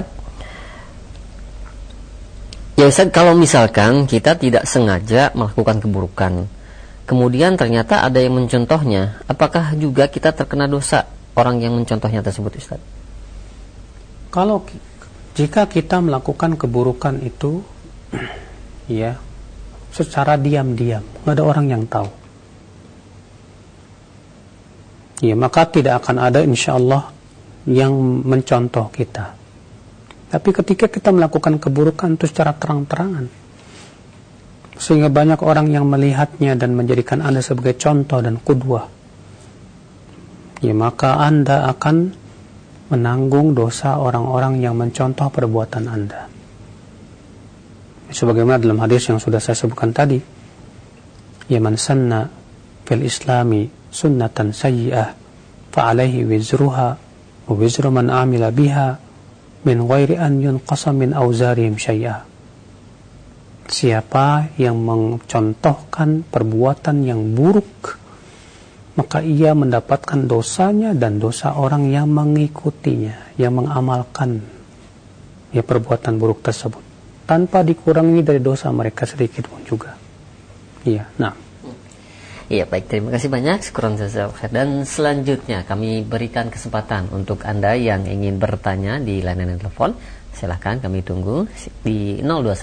Ya Ustaz, kalau misalkan kita tidak sengaja melakukan keburukan, kemudian ternyata ada yang mencontohnya, apakah juga kita terkena dosa orang yang mencontohnya tersebut, Ustaz? Kalau jika kita melakukan keburukan itu, ya, secara diam-diam, nggak ada orang yang tahu, ya, maka tidak akan ada insya Allah yang mencontoh kita. Tapi ketika kita melakukan keburukan itu secara terang-terangan, sehingga banyak orang yang melihatnya dan menjadikan Anda sebagai contoh dan qudwah, ya, maka Anda akan menanggung dosa orang-orang yang mencontoh perbuatan Anda. Sebagaimana dalam hadis yang sudah saya sebutkan tadi, ya, man sanna fil islami sunnatan sayyi'ah fa alaihi wizruha wa wizru man amila biha min ghairi an yunqasa min auzarihim syai'a. Siapa yang mencontohkan perbuatan yang buruk, maka ia mendapatkan dosanya dan dosa orang yang mengikutinya, yang mengamalkan, ya, perbuatan buruk tersebut, tanpa dikurangi dari dosa mereka sedikit pun juga. Iya, nah. Iya, baik, terima kasih banyak, syukran jazakallahu khair. Dan selanjutnya kami berikan kesempatan untuk Anda yang ingin bertanya di layanan telepon. Silahkan, kami tunggu di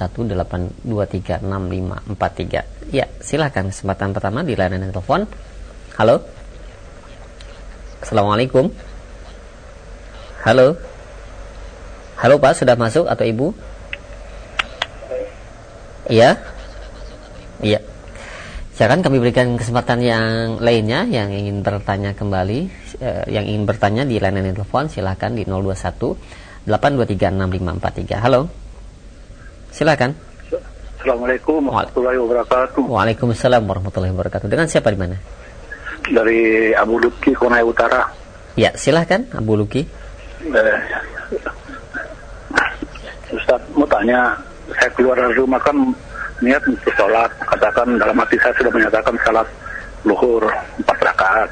0218236543. Ya, silahkan, kesempatan pertama di layanan telepon. Halo. Assalamualaikum. Halo. Halo Pak, sudah masuk atau Ibu? Iya. Iya. Silakan, kami berikan kesempatan yang lainnya yang ingin bertanya kembali, yang ingin bertanya di layanan telepon, silahkan di 0218236543. Halo. Silakan. Assalamualaikum warahmatullahi wabarakatuh. Waalaikumsalam warahmatullahi wabarakatuh. Dengan siapa di mana? Dari Abu Luki, Konai Utara. Ya, silahkan Abu Luki. Ustaz, mau tanya, saya keluar dari rumah kan niat untuk sholat, katakan dalam hati saya sudah menyatakan salat luhur 4 rakaat.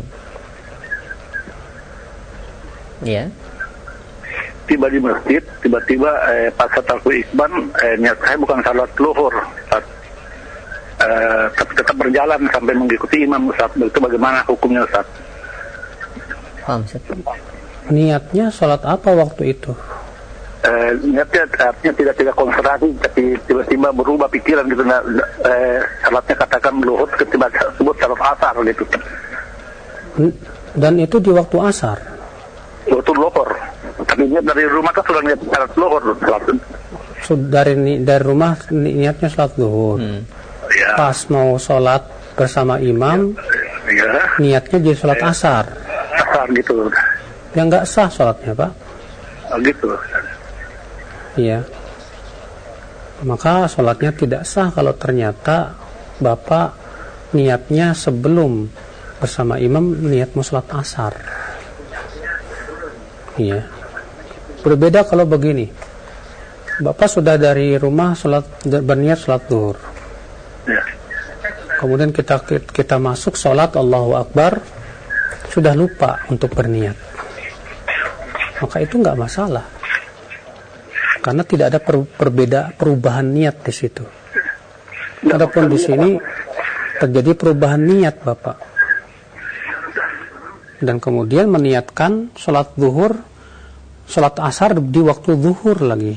Iya. Tiba di masjid, tiba-tiba pas setelku ikban, niat saya bukan salat luhur, tapi tetap berjalan sampai mengikuti imam, Ustaz. Itu bagaimana hukumnya, Ustaz? Niatnya sholat apa waktu itu? Niatnya artinya tidak konsentrasi, tapi tiba-tiba berubah pikiran gitu. Salatnya katakan luhur, tiba sebut salat asar gitu. Dan itu di waktu asar? Waktu luhur. Tapi niat dari rumah kan sudah niat salat luhur. Dari rumah niatnya salat luhur. Ya. Pas mau sholat bersama imam, Ya. Niatnya jadi sholat asar. Asar gitu. Ya nggak sah sholatnya, Pak. Gitu. Iya. Maka sholatnya tidak sah kalau ternyata Bapak niatnya sebelum bersama imam niat mau sholat asar. Iya. Berbeda kalau begini. Bapak sudah dari rumah berniat sholat zuhur. Ya. Kemudian kita masuk sholat Allahu Akbar, sudah lupa untuk berniat. Maka itu nggak masalah. Karena tidak ada perubahan niat di situ. Adapun di sini terjadi perubahan niat Bapak. Dan kemudian meniatkan sholat zuhur, sholat asar di waktu zuhur lagi.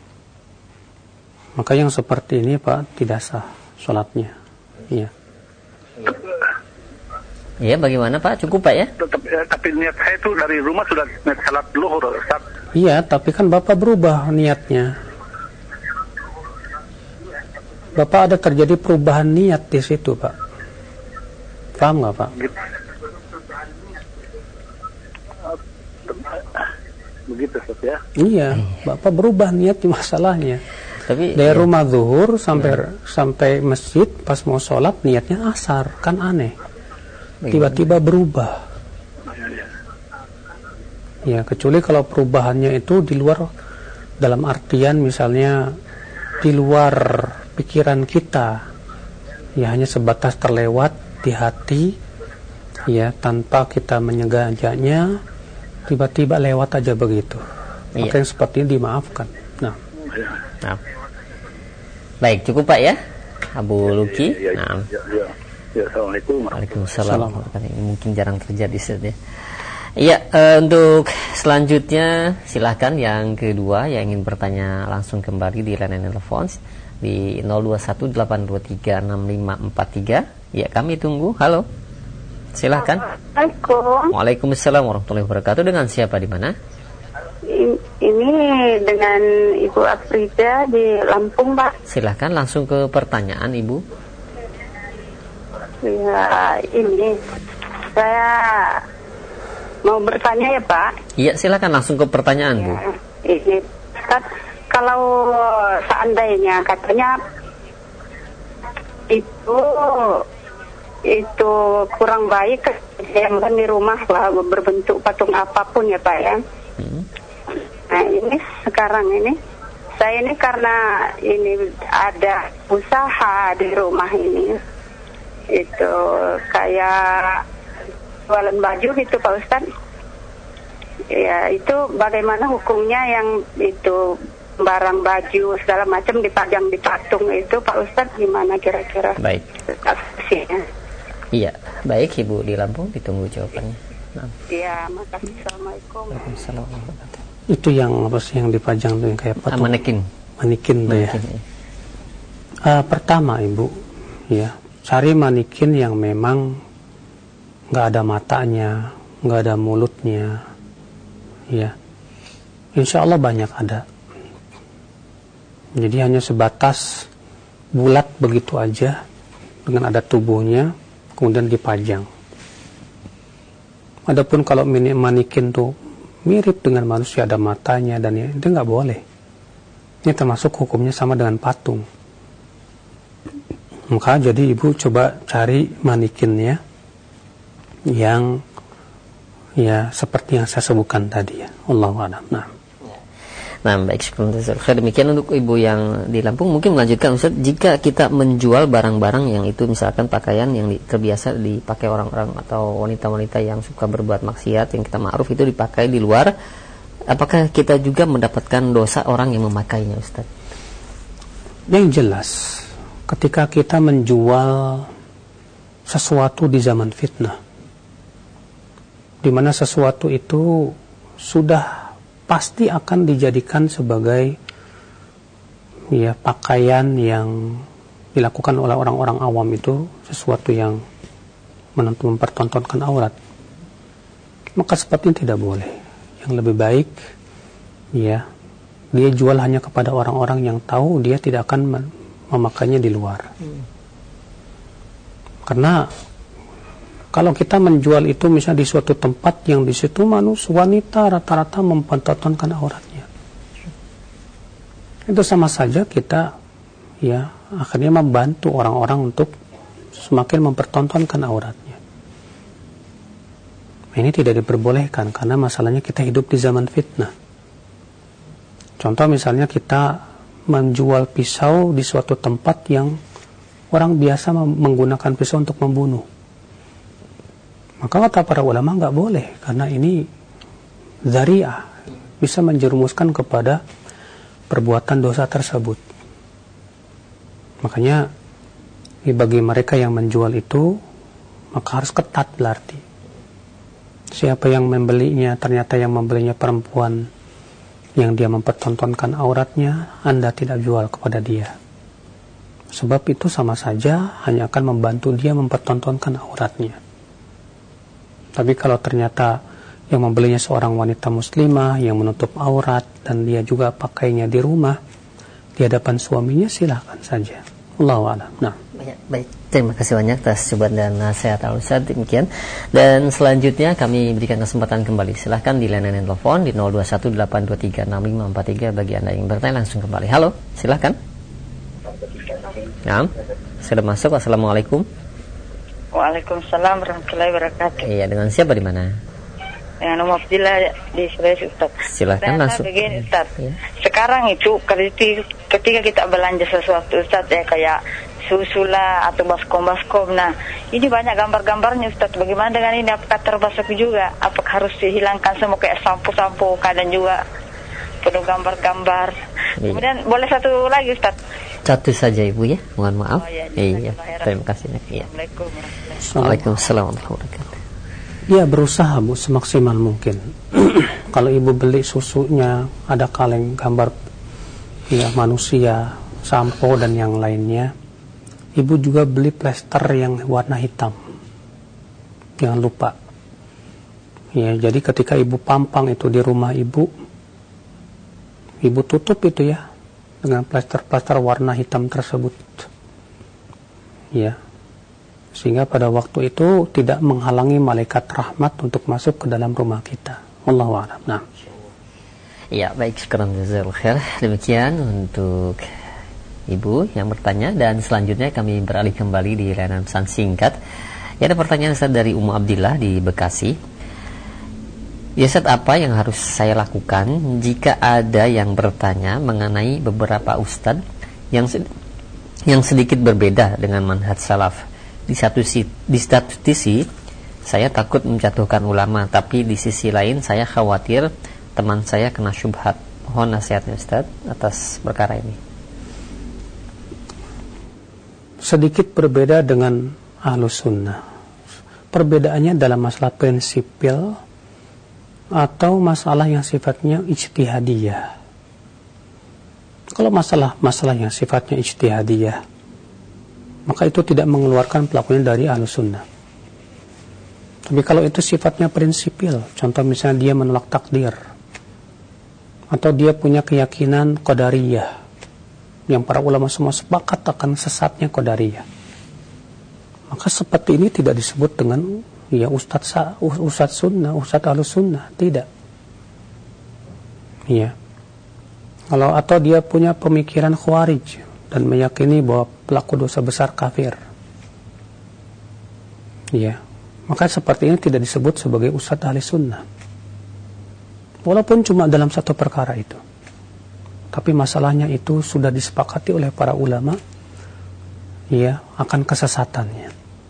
Maka yang seperti ini Pak tidak sah sholatnya. Iya. Iya, bagaimana Pak? Cukup Pak ya? Tapi niat saya itu dari rumah sudah niat salat luhur, Ustaz. Iya, tapi kan Bapak berubah niatnya. Bapak ada terjadi perubahan niat di situ, Pak. Paham nggak, Pak? Begitu, Ustaz ya? Iya, Bapak berubah niat di masalahnya. Tapi dari rumah zuhur sampai masjid, pas mau sholat niatnya asar, kan aneh. Tiba-tiba berubah. Ya, kecuali kalau perubahannya itu di luar, dalam artian misalnya di luar pikiran kita, ya hanya sebatas terlewat di hati, ya tanpa kita menyengajanya, tiba-tiba lewat aja begitu. Maka yang seperti ini dimaafkan. Nah. Baik, cukup Pak ya, Abu Luki. Ya, Assalamualaikum. Waalaikumsalam. Ini mungkin jarang terjadi ya. Iya, untuk selanjutnya silahkan yang kedua yang ingin bertanya langsung kembali di layanan telepon di 0218236543. Ya, kami tunggu. Halo. Silahkan. Assalamualaikum. Waalaikumsalam warahmatullahi wabarakatuh. Dengan siapa di mana? Ini dengan Ibu Afrida di Lampung, Pak. Silahkan langsung ke pertanyaan Ibu. Ya, ini saya mau bertanya ya, Pak. Iya, silakan langsung ke pertanyaan, Bu. Ini kan kalau seandainya katanya itu kurang baik yang di rumah lah berbentuk patung apapun ya, Pak ya. Nah, ini sekarang ini saya ini karena ini ada usaha di rumah ini. Itu kayak jualan baju gitu Pak Ustadz. Ya, itu bagaimana hukumnya yang itu barang baju segala macam dipajang di patung itu Pak Ustadz, gimana kira-kira? Baik. Aksinya. Iya, baik Ibu di Lampung, ditunggu jawabannya. Iya, makasih. Assalamualaikum. Waalaikumsalam. Itu yang apa sih yang dipajang tuh yang kayak patung? Manekin tuh ya. Pertama Ibu, ya cari manekin yang memang nggak ada matanya, nggak ada mulutnya, ya. Insya Allah banyak ada. Jadi hanya sebatas bulat begitu aja dengan ada tubuhnya, kemudian dipajang. Adapun kalau manekin tuh mirip dengan manusia, ada matanya dan itu nggak boleh. Ini termasuk hukumnya sama dengan patung. Maka jadi Ibu coba cari manekinnya yang ya seperti yang saya sebutkan tadi ya. Allahu a'lam. Nah, baik, demikian untuk Ibu yang di Lampung. Mungkin melanjutkan Ustaz, jika kita menjual barang-barang yang itu misalkan pakaian yang terbiasa dipakai orang-orang atau wanita-wanita yang suka berbuat maksiat, yang kita ma'ruf itu dipakai di luar, apakah kita juga mendapatkan dosa orang yang memakainya Ustaz? Yang jelas ketika kita menjual sesuatu di zaman fitnah, di mana sesuatu itu sudah pasti akan dijadikan sebagai ya pakaian yang dilakukan oleh orang-orang awam, itu sesuatu yang mempertontonkan aurat, maka seperti ini tidak boleh. Yang lebih baik ya dia jual hanya kepada orang-orang yang tahu dia tidak akan memakainya di luar. Karena kalau kita menjual itu misalnya di suatu tempat yang di situ wanita rata-rata mempertontonkan auratnya, itu sama saja kita ya akhirnya membantu orang-orang untuk semakin mempertontonkan auratnya. Ini tidak diperbolehkan karena masalahnya kita hidup di zaman fitnah. Contoh misalnya kita menjual pisau di suatu tempat yang orang biasa menggunakan pisau untuk membunuh, maka kata para ulama nggak boleh, karena ini dzari'ah, bisa menjerumuskan kepada perbuatan dosa tersebut. Makanya bagi mereka yang menjual itu maka harus ketat. Berarti siapa yang membelinya ternyata yang membelinya perempuan yang dia mempertontonkan auratnya, Anda tidak jual kepada dia, sebab itu sama saja hanya akan membantu dia mempertontonkan auratnya. Tapi kalau ternyata yang membelinya seorang wanita muslimah yang menutup aurat dan dia juga pakainya di rumah di hadapan suaminya, silahkan saja. Allahu a'lam. Nah. Baik, terima kasih banyak atas cobaan dan nasihat Al-Ustaz. Demikian. Dan selanjutnya kami berikan kesempatan kembali. Silahkan di layanan telepon di 0218236543 bagi Anda yang bertanya langsung kembali. Halo, silahkan. Nah, sudah masuk. Assalamualaikum. Waalaikumsalam warahmatullahi wabarakatuh. Iya, dengan siapa di mana? Dengan Umar Abdillah di Sulawesi, Ustaz. Silahkan langsung. Begini, Ustaz. Ya. Sekarang itu ketika kita belanja sesuatu, Ustaz, ya kayak susu lah atau baskom. Nah, ini banyak gambar-gambarnya, Ustaz. Bagaimana dengan ini? Apakah termasuk juga? Apakah harus dihilangkan semua kayak sampo-sampo? Kadang juga penuh gambar-gambar. Iya. Kemudian boleh satu lagi, Ustaz. Satu saja Ibu ya, mohon maaf. Oh, ya, iya, terima kasih. Iya. Assalamualaikum warahmatullahi Waalaikumsalam warahmatullahi wabarakatuh. Dia berusaha Bu semaksimal mungkin. Kalau ibu beli susunya ada kaleng gambar ya manusia, sampo dan yang lainnya, ibu juga beli plester yang warna hitam. Jangan lupa. Ya, jadi ketika ibu pampang itu di rumah ibu tutup itu ya dengan plester-plester warna hitam tersebut. Ya. Sehingga pada waktu itu tidak menghalangi malaikat rahmat untuk masuk ke dalam rumah kita. Wallahu a'lam. Nah. Ya, baik, syukran jazakallahu khair. Demikian untuk Ibu yang bertanya, dan selanjutnya kami beralih kembali di layanan pesan singkat. Ya, ada pertanyaan Ustaz dari Ummu Abdillah di Bekasi. Ya Ustaz, apa yang harus saya lakukan jika ada yang bertanya mengenai beberapa ustaz yang sedikit berbeda dengan manhaj salaf? Di satu sisi saya takut menjatuhkan ulama, tapi di sisi lain saya khawatir teman saya kena syubhat. Mohon nasihatnya Ustaz atas perkara ini. Sedikit berbeda dengan Ahlus Sunnah. Perbedaannya dalam masalah prinsipil atau masalah yang sifatnya ijtihadiyah. Kalau masalah yang sifatnya ijtihadiyah, maka itu tidak mengeluarkan pelakunya dari Ahlus Sunnah. Tapi kalau itu sifatnya prinsipil, contoh misalnya dia menolak takdir, atau dia punya keyakinan qadariyah, yang para ulama semua sepakat akan sesatnya qadariyah, maka seperti ini tidak disebut dengan ya Ustadz Sunnah, Ustadz Ahlus Sunnah, tidak. Ya. Kalau atau dia punya pemikiran Khawarij dan meyakini bahwa pelaku dosa besar kafir, ya, maka seperti ini tidak disebut sebagai Ustadz Ahli Sunnah, walaupun cuma dalam satu perkara itu, tapi masalahnya itu sudah disepakati oleh para ulama, ya, akan kesesatannya.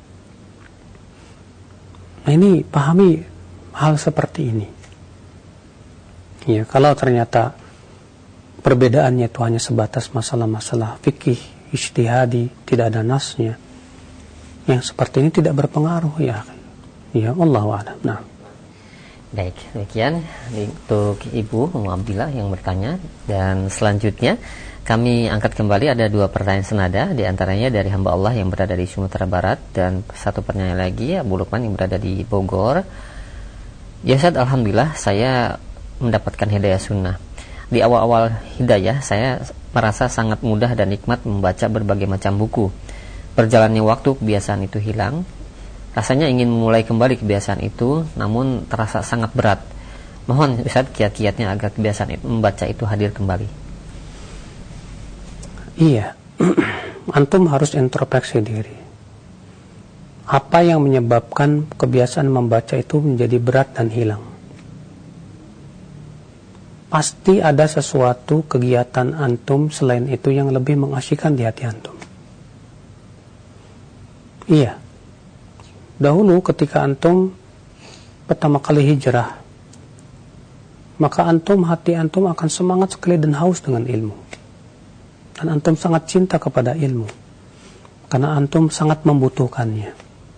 Nah, ini pahami hal seperti ini. Ya, kalau ternyata perbedaannya itu hanya sebatas masalah-masalah fikih, ijtihadi, tidak ada nasnya, yang seperti ini tidak berpengaruh, ya Allahu a'lam. Nah. Baik, demikian untuk Ibu Ummu Abdillah yang bertanya. Dan selanjutnya kami angkat kembali ada dua pertanyaan senada, di antaranya dari hamba Allah yang berada di Sumatera Barat, dan satu pertanyaan lagi Abu Lukman yang berada di Bogor. Ya Ustaz, alhamdulillah saya mendapatkan hidayah sunnah. Di awal-awal hidayah saya merasa sangat mudah dan nikmat membaca berbagai macam buku. Berjalannya waktu kebiasaan itu hilang. Rasanya ingin memulai kembali kebiasaan itu, namun terasa sangat berat. Mohon Ustaz kiat-kiatnya agar kebiasaan itu, membaca itu hadir kembali. Iya. Antum harus introspeksi diri. Apa yang menyebabkan kebiasaan membaca itu menjadi berat dan hilang? Pasti ada sesuatu kegiatan antum selain itu yang lebih mengasyikkan di hati antum. Iya. Dahulu ketika antum pertama kali hijrah, maka hati antum akan semangat sekali dan haus dengan ilmu. Dan antum sangat cinta kepada ilmu, karena antum sangat membutuhkannya.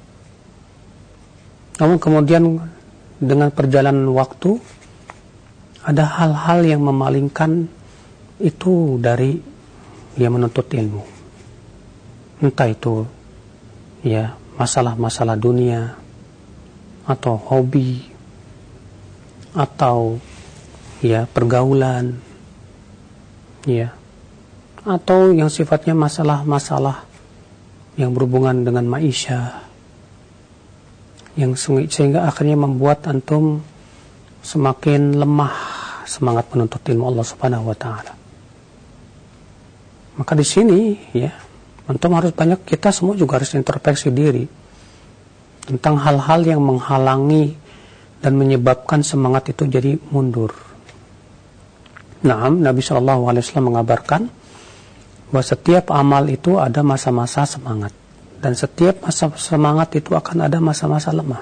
Namun kemudian dengan perjalanan waktu, ada hal-hal yang memalingkan itu dari menuntut ilmu. Entah itu ya masalah-masalah dunia, atau hobi atau ya pergaulan, ya, atau yang sifatnya masalah-masalah yang berhubungan dengan maisha, yang sehingga akhirnya membuat antum semakin lemah semangat menuntut ilmu Allah Subhanahu wa taala. Maka di sini ya, antum harus banyak, kita semua juga harus introspeksi diri tentang hal-hal yang menghalangi dan menyebabkan semangat itu jadi mundur. Naam, Nabi SAW mengabarkan bahwa setiap amal itu ada masa-masa semangat, dan setiap masa semangat itu akan ada masa-masa lemah.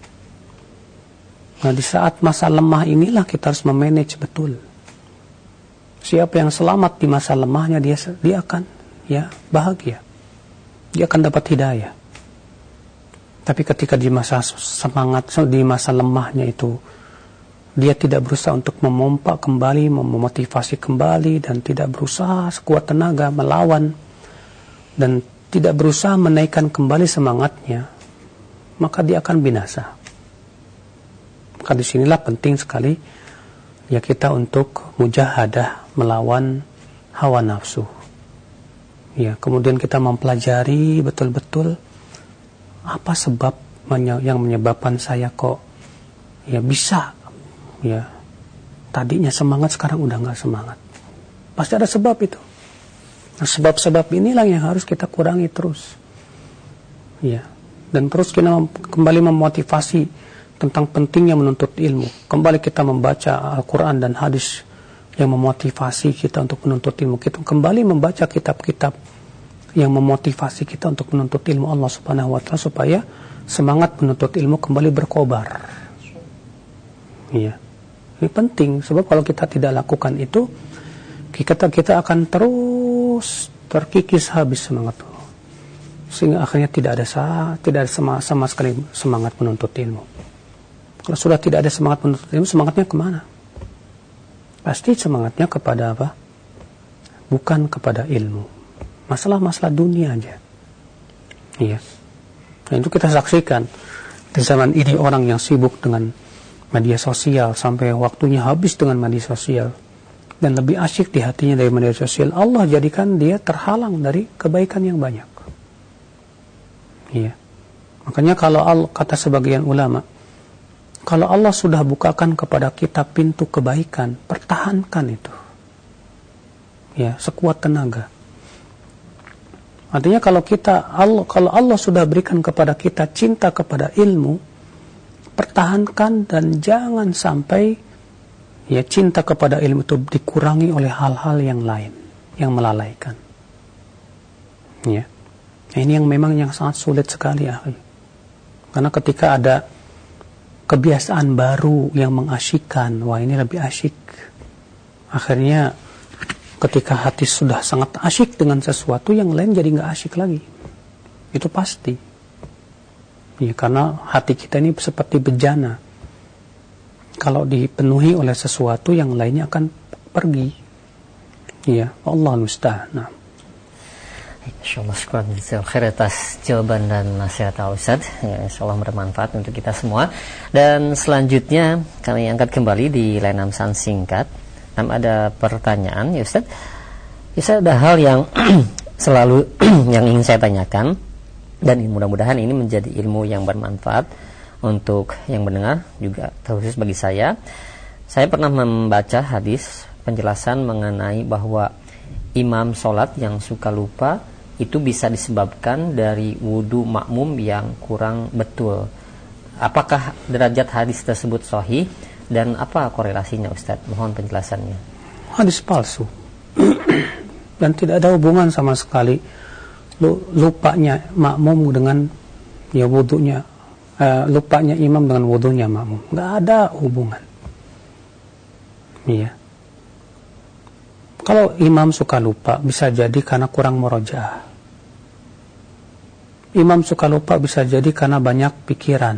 Nah, di saat masa lemah inilah kita harus memanage betul. Siapa yang selamat di masa lemahnya, dia akan ya bahagia, dia akan dapat hidayah. Tapi ketika di masa semangat, di masa lemahnya itu, dia tidak berusaha untuk memompa kembali, memotivasi kembali, dan tidak berusaha sekuat tenaga melawan, dan tidak berusaha menaikkan kembali semangatnya, maka dia akan binasa. Maka disinilah penting sekali ya kita untuk mujahadah melawan hawa nafsu. Ya, kemudian kita mempelajari betul-betul apa sebab yang menyebabkan saya kok ya bisa ya tadinya semangat sekarang udah nggak semangat. Pasti ada sebab itu. Nah, sebab-sebab inilah yang harus kita kurangi terus. Ya, dan terus kita kembali memotivasi tentang pentingnya menuntut ilmu. Kembali kita membaca Al-Quran dan hadis yang memotivasi kita untuk menuntut ilmu. Kita kembali membaca kitab-kitab yang memotivasi kita untuk menuntut ilmu Allah Subhanahu wa taala supaya semangat menuntut ilmu kembali berkobar. Iya. Ini penting, sebab kalau kita tidak lakukan itu, kita akan terus terkikis habis semangat itu. Sehingga akhirnya tidak ada sama sekali semangat menuntut ilmu. Kalau sudah tidak ada semangat menuntut ilmu, semangatnya kemana? Pasti semangatnya kepada apa? Bukan kepada ilmu. Masalah-masalah dunia aja. Iya. Nah, itu kita saksikan. Di zaman ini orang yang sibuk dengan media sosial, sampai waktunya habis dengan media sosial, dan lebih asyik di hatinya dari media sosial, Allah jadikan dia terhalang dari kebaikan yang banyak. Iya. Makanya kalau kata sebagian ulama, kalau Allah sudah bukakan kepada kita pintu kebaikan, pertahankan itu. Ya, sekuat tenaga. Artinya kalau Allah sudah berikan kepada kita cinta kepada ilmu, pertahankan dan jangan sampai ya cinta kepada ilmu itu dikurangi oleh hal-hal yang lain yang melalaikan. Ya. Nah, ini yang memang yang sangat sulit sekali, akhi. Karena ketika ada kebiasaan baru yang mengasyikkan, wah ini lebih asyik. Akhirnya ketika hati sudah sangat asyik dengan sesuatu, yang lain jadi nggak asyik lagi. Itu pasti. Ya, karena hati kita ini seperti bejana. Kalau dipenuhi oleh sesuatu, yang lainnya akan pergi. Ya, Allah musta'an. Nah. Insyaallah syukur khair atas jawaban dan nasihat Ustaz. Ya, insyaallah bermanfaat untuk kita semua. Dan selanjutnya kami angkat kembali di layanan pesan singkat. Ada pertanyaan, ya Ustaz. Ustaz, ada hal yang selalu yang ingin saya tanyakan, dan mudah-mudahan ini menjadi ilmu yang bermanfaat untuk yang mendengar, juga terkhusus bagi saya. Saya pernah membaca hadis penjelasan mengenai bahwa imam sholat yang suka lupa itu bisa disebabkan dari wudu makmum yang kurang betul. Apakah derajat hadis tersebut sahih dan apa korelasinya, Ustaz? Mohon penjelasannya. Hadis palsu dan tidak ada hubungan sama sekali lupanya makmum dengan ya wudunya, lupanya imam dengan wudunya makmum. Nggak ada hubungan. Iya. Kalau imam suka lupa, bisa jadi karena kurang murojaah. Imam suka lupa bisa jadi karena banyak pikiran.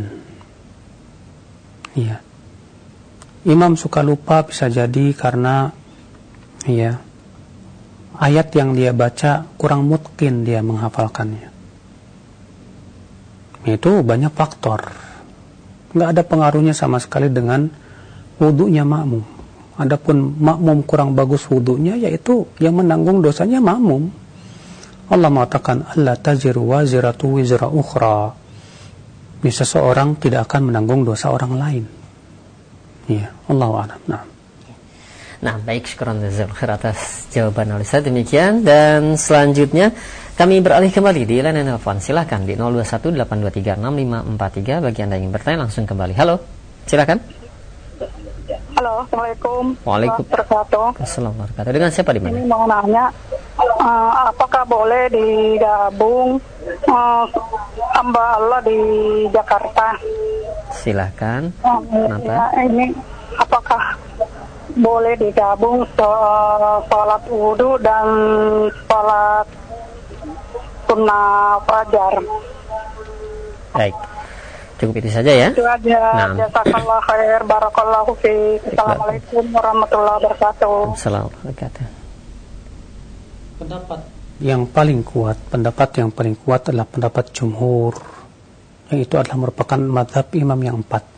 Iya. Imam suka lupa bisa jadi karena ya ayat yang dia baca kurang mungkin dia menghafalkannya. Itu banyak faktor. nggak ada pengaruhnya sama sekali dengan wudunya makmum. Adapun makmum kurang bagus wudunya, yaitu yang menanggung dosanya makmum. Allah mengatakan, alla taziru waziratu wizra ukhra. Seseorang tidak akan menanggung dosa orang lain. Ya, Allahu a'lam. Nah, baik, syukran jazakallahu atas jawaban Ustaz. Demikian, dan selanjutnya kami beralih kembali di layanan telepon. Silakan di 0218236543 bagi Anda yang ingin bertanya langsung kembali. Halo, silakan. Halo, Assalamualaikum. Waalaikumsalam. Assalamualaikum. Dengan siapa di mana? Ini mau nanya, apakah boleh digabung hamba Allah di Jakarta? Silakan. Kenapa? Ya, ini apakah boleh digabung sholat wudhu dan sholat sunnah fajar? Baik. Cukup itu saja ya. Itu aja. Jazakallah khair, barakallahu fiik. Assalamualaikum warahmatullahi wabarakatuh. Assalamualaikum warahmatullahi wabarakatuh. Pendapat yang paling kuat adalah pendapat jumhur, yang itu adalah merupakan mazhab imam yang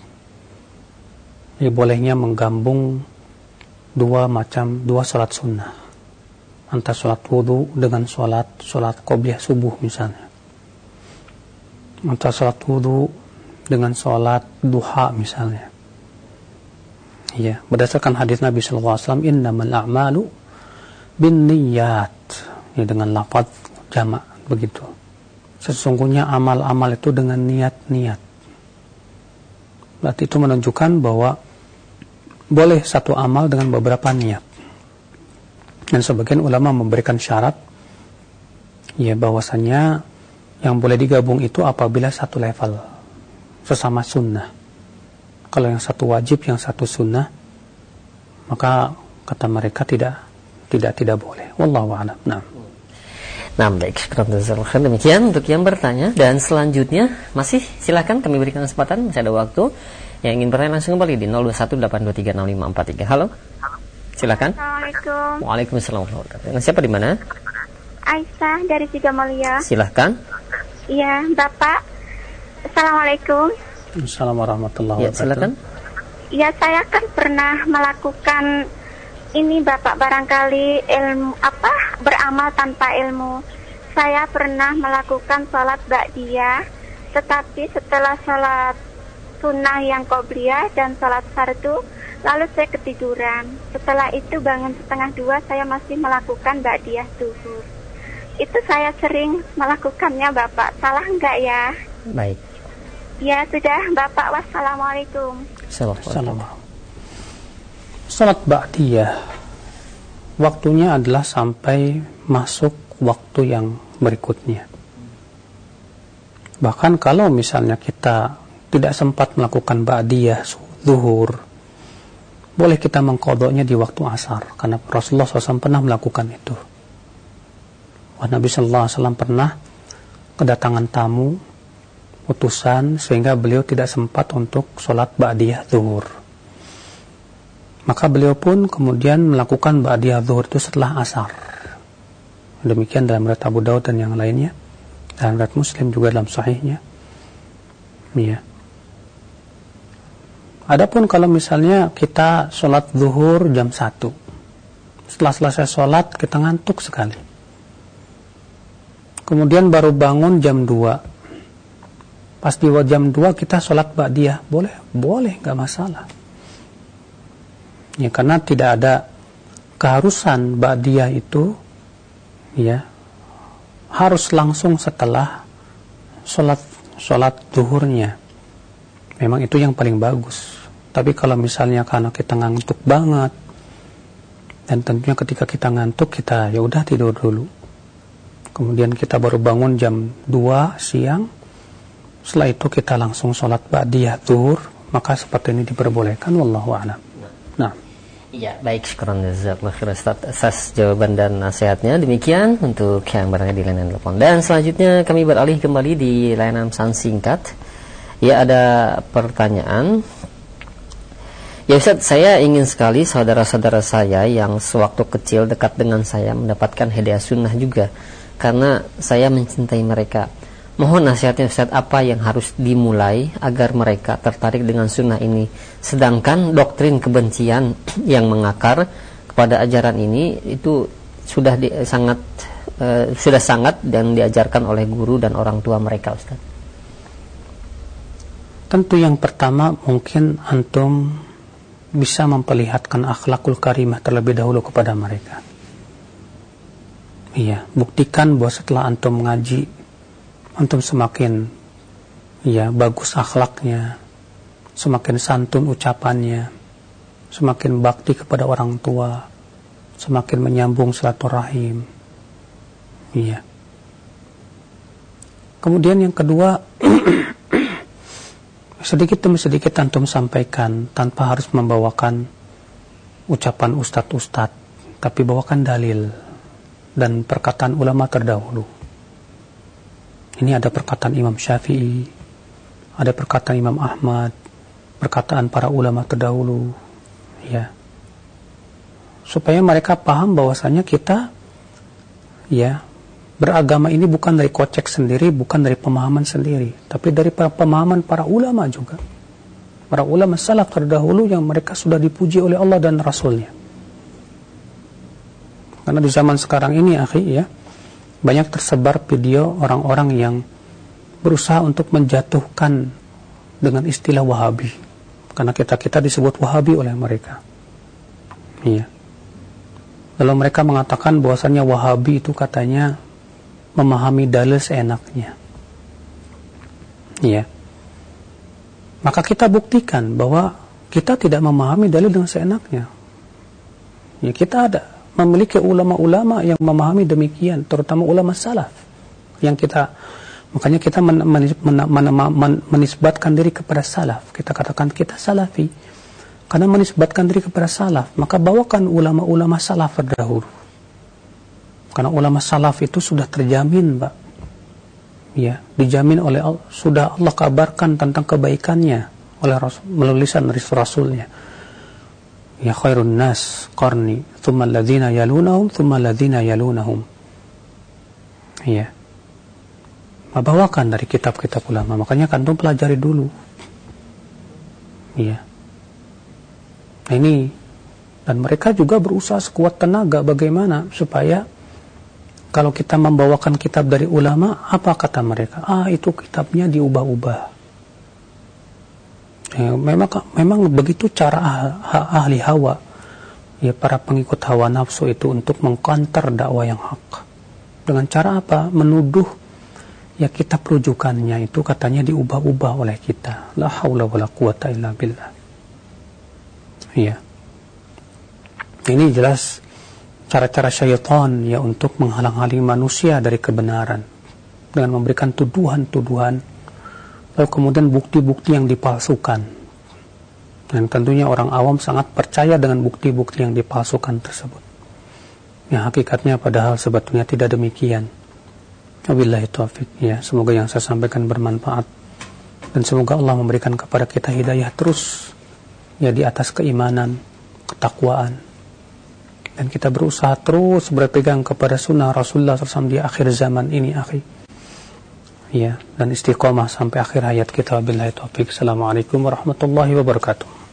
4. Jadi bolehnya menggabung dua sholat sunnah, antara sholat wudu dengan sholat qobliyah subuh misalnya, antara sholat wudu dengan sholat duha misalnya. Ya, berdasarkan hadis Nabi SAW, innamal a'malu binniyat, ya, dengan lafaz jamak begitu. Sesungguhnya amal-amal itu dengan niat-niat. Berarti itu menunjukkan bahwa boleh satu amal dengan beberapa niat. Dan sebagian ulama memberikan syarat, ya, bahwasanya yang boleh digabung itu apabila satu level, sesama sunnah. Kalau yang satu wajib, yang satu sunnah, maka kata mereka tidak boleh. Wallahu a'lam. Nah, baik, demikian untuk yang bertanya. Dan selanjutnya masih silakan kami berikan kesempatan, masih ada waktu. Yang ingin bertanya langsung kembali di 0218236543. Halo, silakan. Assalamualaikum. Waalaikumsalam warahmatullahi wabarakatuh. Siapa di mana? Aisyah dari Sigamulia. Silahkan. Iya, Bapak. Assalamualaikum. Assalamualaikum warahmatullahi wabarakatuh. Silakan. Ya, saya kan pernah melakukan ini, Bapak, barangkali beramal tanpa ilmu. Saya pernah melakukan sholat ba'diyah, tetapi setelah sholat sunnah yang qobliyah dan sholat fardu, lalu saya ketiduran. Setelah itu bangun 1:30, saya masih melakukan ba'diyah zuhur. Itu saya sering melakukannya, Bapak. Salah enggak ya? Baik. Ya, sudah, Bapak. Wassalamualaikum. Assalamualaikum. Salat ba'diyah waktunya adalah sampai masuk waktu yang berikutnya. Bahkan kalau misalnya kita tidak sempat melakukan ba'diyah zuhur, boleh kita mengqadha'nya di waktu asar, karena Rasulullah SAW pernah melakukan itu. Nabi SAW pernah kedatangan tamu utusan sehingga beliau tidak sempat untuk sholat ba'diyah zuhur. Maka beliau pun kemudian melakukan ba'diyah zuhur itu setelah asar. Demikian dalam riwayat Abu Daud dan yang lainnya, dalam riwayat Muslim juga dalam sahihnya. Ya. Adapun kalau misalnya kita sholat zuhur jam 1, setelah selesai sholat kita ngantuk sekali, kemudian baru bangun jam 2, pas di jam 2 kita sholat ba'diyah, boleh, nggak masalah. Ya, karena tidak ada keharusan ba'diyah itu, ya, harus langsung setelah sholat zuhurnya. Memang itu yang paling bagus. Tapi kalau misalnya karena kita ngantuk banget, dan tentunya ketika kita ngantuk kita ya udah tidur dulu. Kemudian kita baru bangun jam 2 siang. Setelah itu kita langsung sholat ba'diyah zuhur, maka seperti ini diperbolehkan. Wallahu a'lam. Nah. Iya, baik, syukran jazakallahu khairan atas jawaban dan nasihatnya. Demikian untuk yang berada di layanan telepon. Dan selanjutnya kami beralih kembali di layanan pesan singkat. Ya, ada pertanyaan. Ya Ustaz, saya ingin sekali saudara-saudara saya yang sewaktu kecil dekat dengan saya mendapatkan hidayah sunnah juga, karena saya mencintai mereka. Mohon nasihatnya Ustaz, apa yang harus dimulai agar mereka tertarik dengan sunnah ini, sedangkan doktrin kebencian yang mengakar kepada ajaran ini itu sudah sangat dan diajarkan oleh guru dan orang tua mereka, Ustaz. Tentu yang pertama mungkin antum bisa memperlihatkan akhlakul karimah terlebih dahulu kepada mereka. Iya, buktikan bahwa setelah antum mengaji, antum semakin bagus akhlaknya, semakin santun ucapannya, semakin bakti kepada orang tua, semakin menyambung silaturahim. Iya. Kemudian yang kedua, sedikit demi sedikit antum sampaikan tanpa harus membawakan ucapan ustadz-ustadz, tapi bawakan dalil dan perkataan ulama terdahulu. Ini ada perkataan Imam Syafi'i, ada perkataan Imam Ahmad, perkataan para ulama terdahulu, ya. Supaya mereka paham bahwasanya kita beragama ini bukan dari kocek sendiri, bukan dari pemahaman sendiri, tapi dari pemahaman para ulama juga. Para ulama salaf terdahulu yang mereka sudah dipuji oleh Allah dan Rasulnya. Karena di zaman sekarang ini, akhi, banyak tersebar video orang-orang yang berusaha untuk menjatuhkan dengan istilah Wahabi. Karena kita disebut Wahabi oleh mereka. Iya. Lalu mereka mengatakan bahwasannya Wahabi itu katanya memahami dalil seenaknya. Iya. Maka kita buktikan bahwa kita tidak memahami dalil dengan seenaknya. Ya, kita memiliki ulama-ulama yang memahami demikian, terutama ulama salaf yang makanya kita menisbatkan diri kepada salaf. Kita katakan kita salafi karena menisbatkan diri kepada salaf. Maka bawakan ulama-ulama salaf terdahulu, karena ulama salaf itu sudah terjamin, Pak, dijamin oleh Allah, sudah Allah kabarkan tentang kebaikannya oleh melalui lisan Rasulnya. Ya khairun nas qarni thumma alladhina yalunahum thumma alladhina yalunahum. Iya. Bawakan dari kitab-kitab ulama. Makanya kantum pelajari dulu. Iya. Nah ini, dan mereka juga berusaha sekuat tenaga bagaimana supaya kalau kita membawakan kitab dari ulama, apa kata mereka? Itu kitabnya diubah-ubah. Memang begitu cara ahli hawa, para pengikut hawa nafsu itu untuk mengcounter dakwah yang hak. Dengan cara apa? Menuduh kitab rujukannya itu katanya diubah-ubah oleh kita. La haula wala quwata illa billah. Iya. Ini jelas cara-cara syaitan untuk menghalang-halangi manusia dari kebenaran dengan memberikan tuduhan-tuduhan, lalu kemudian bukti-bukti yang dipalsukan. Dan tentunya orang awam sangat percaya dengan bukti-bukti yang dipalsukan tersebut. Yang hakikatnya padahal sebetulnya tidak demikian. Wabillahi taufiq. Semoga yang saya sampaikan bermanfaat. Dan semoga Allah memberikan kepada kita hidayah terus di atas keimanan, ketakwaan. Dan kita berusaha terus berpegang kepada sunnah Rasulullah SAW di akhir zaman ini, akhi. Dan istiqomah sampai akhir hayat kita. Wabillahi taufiq. Assalamualaikum warahmatullahi wabarakatuh.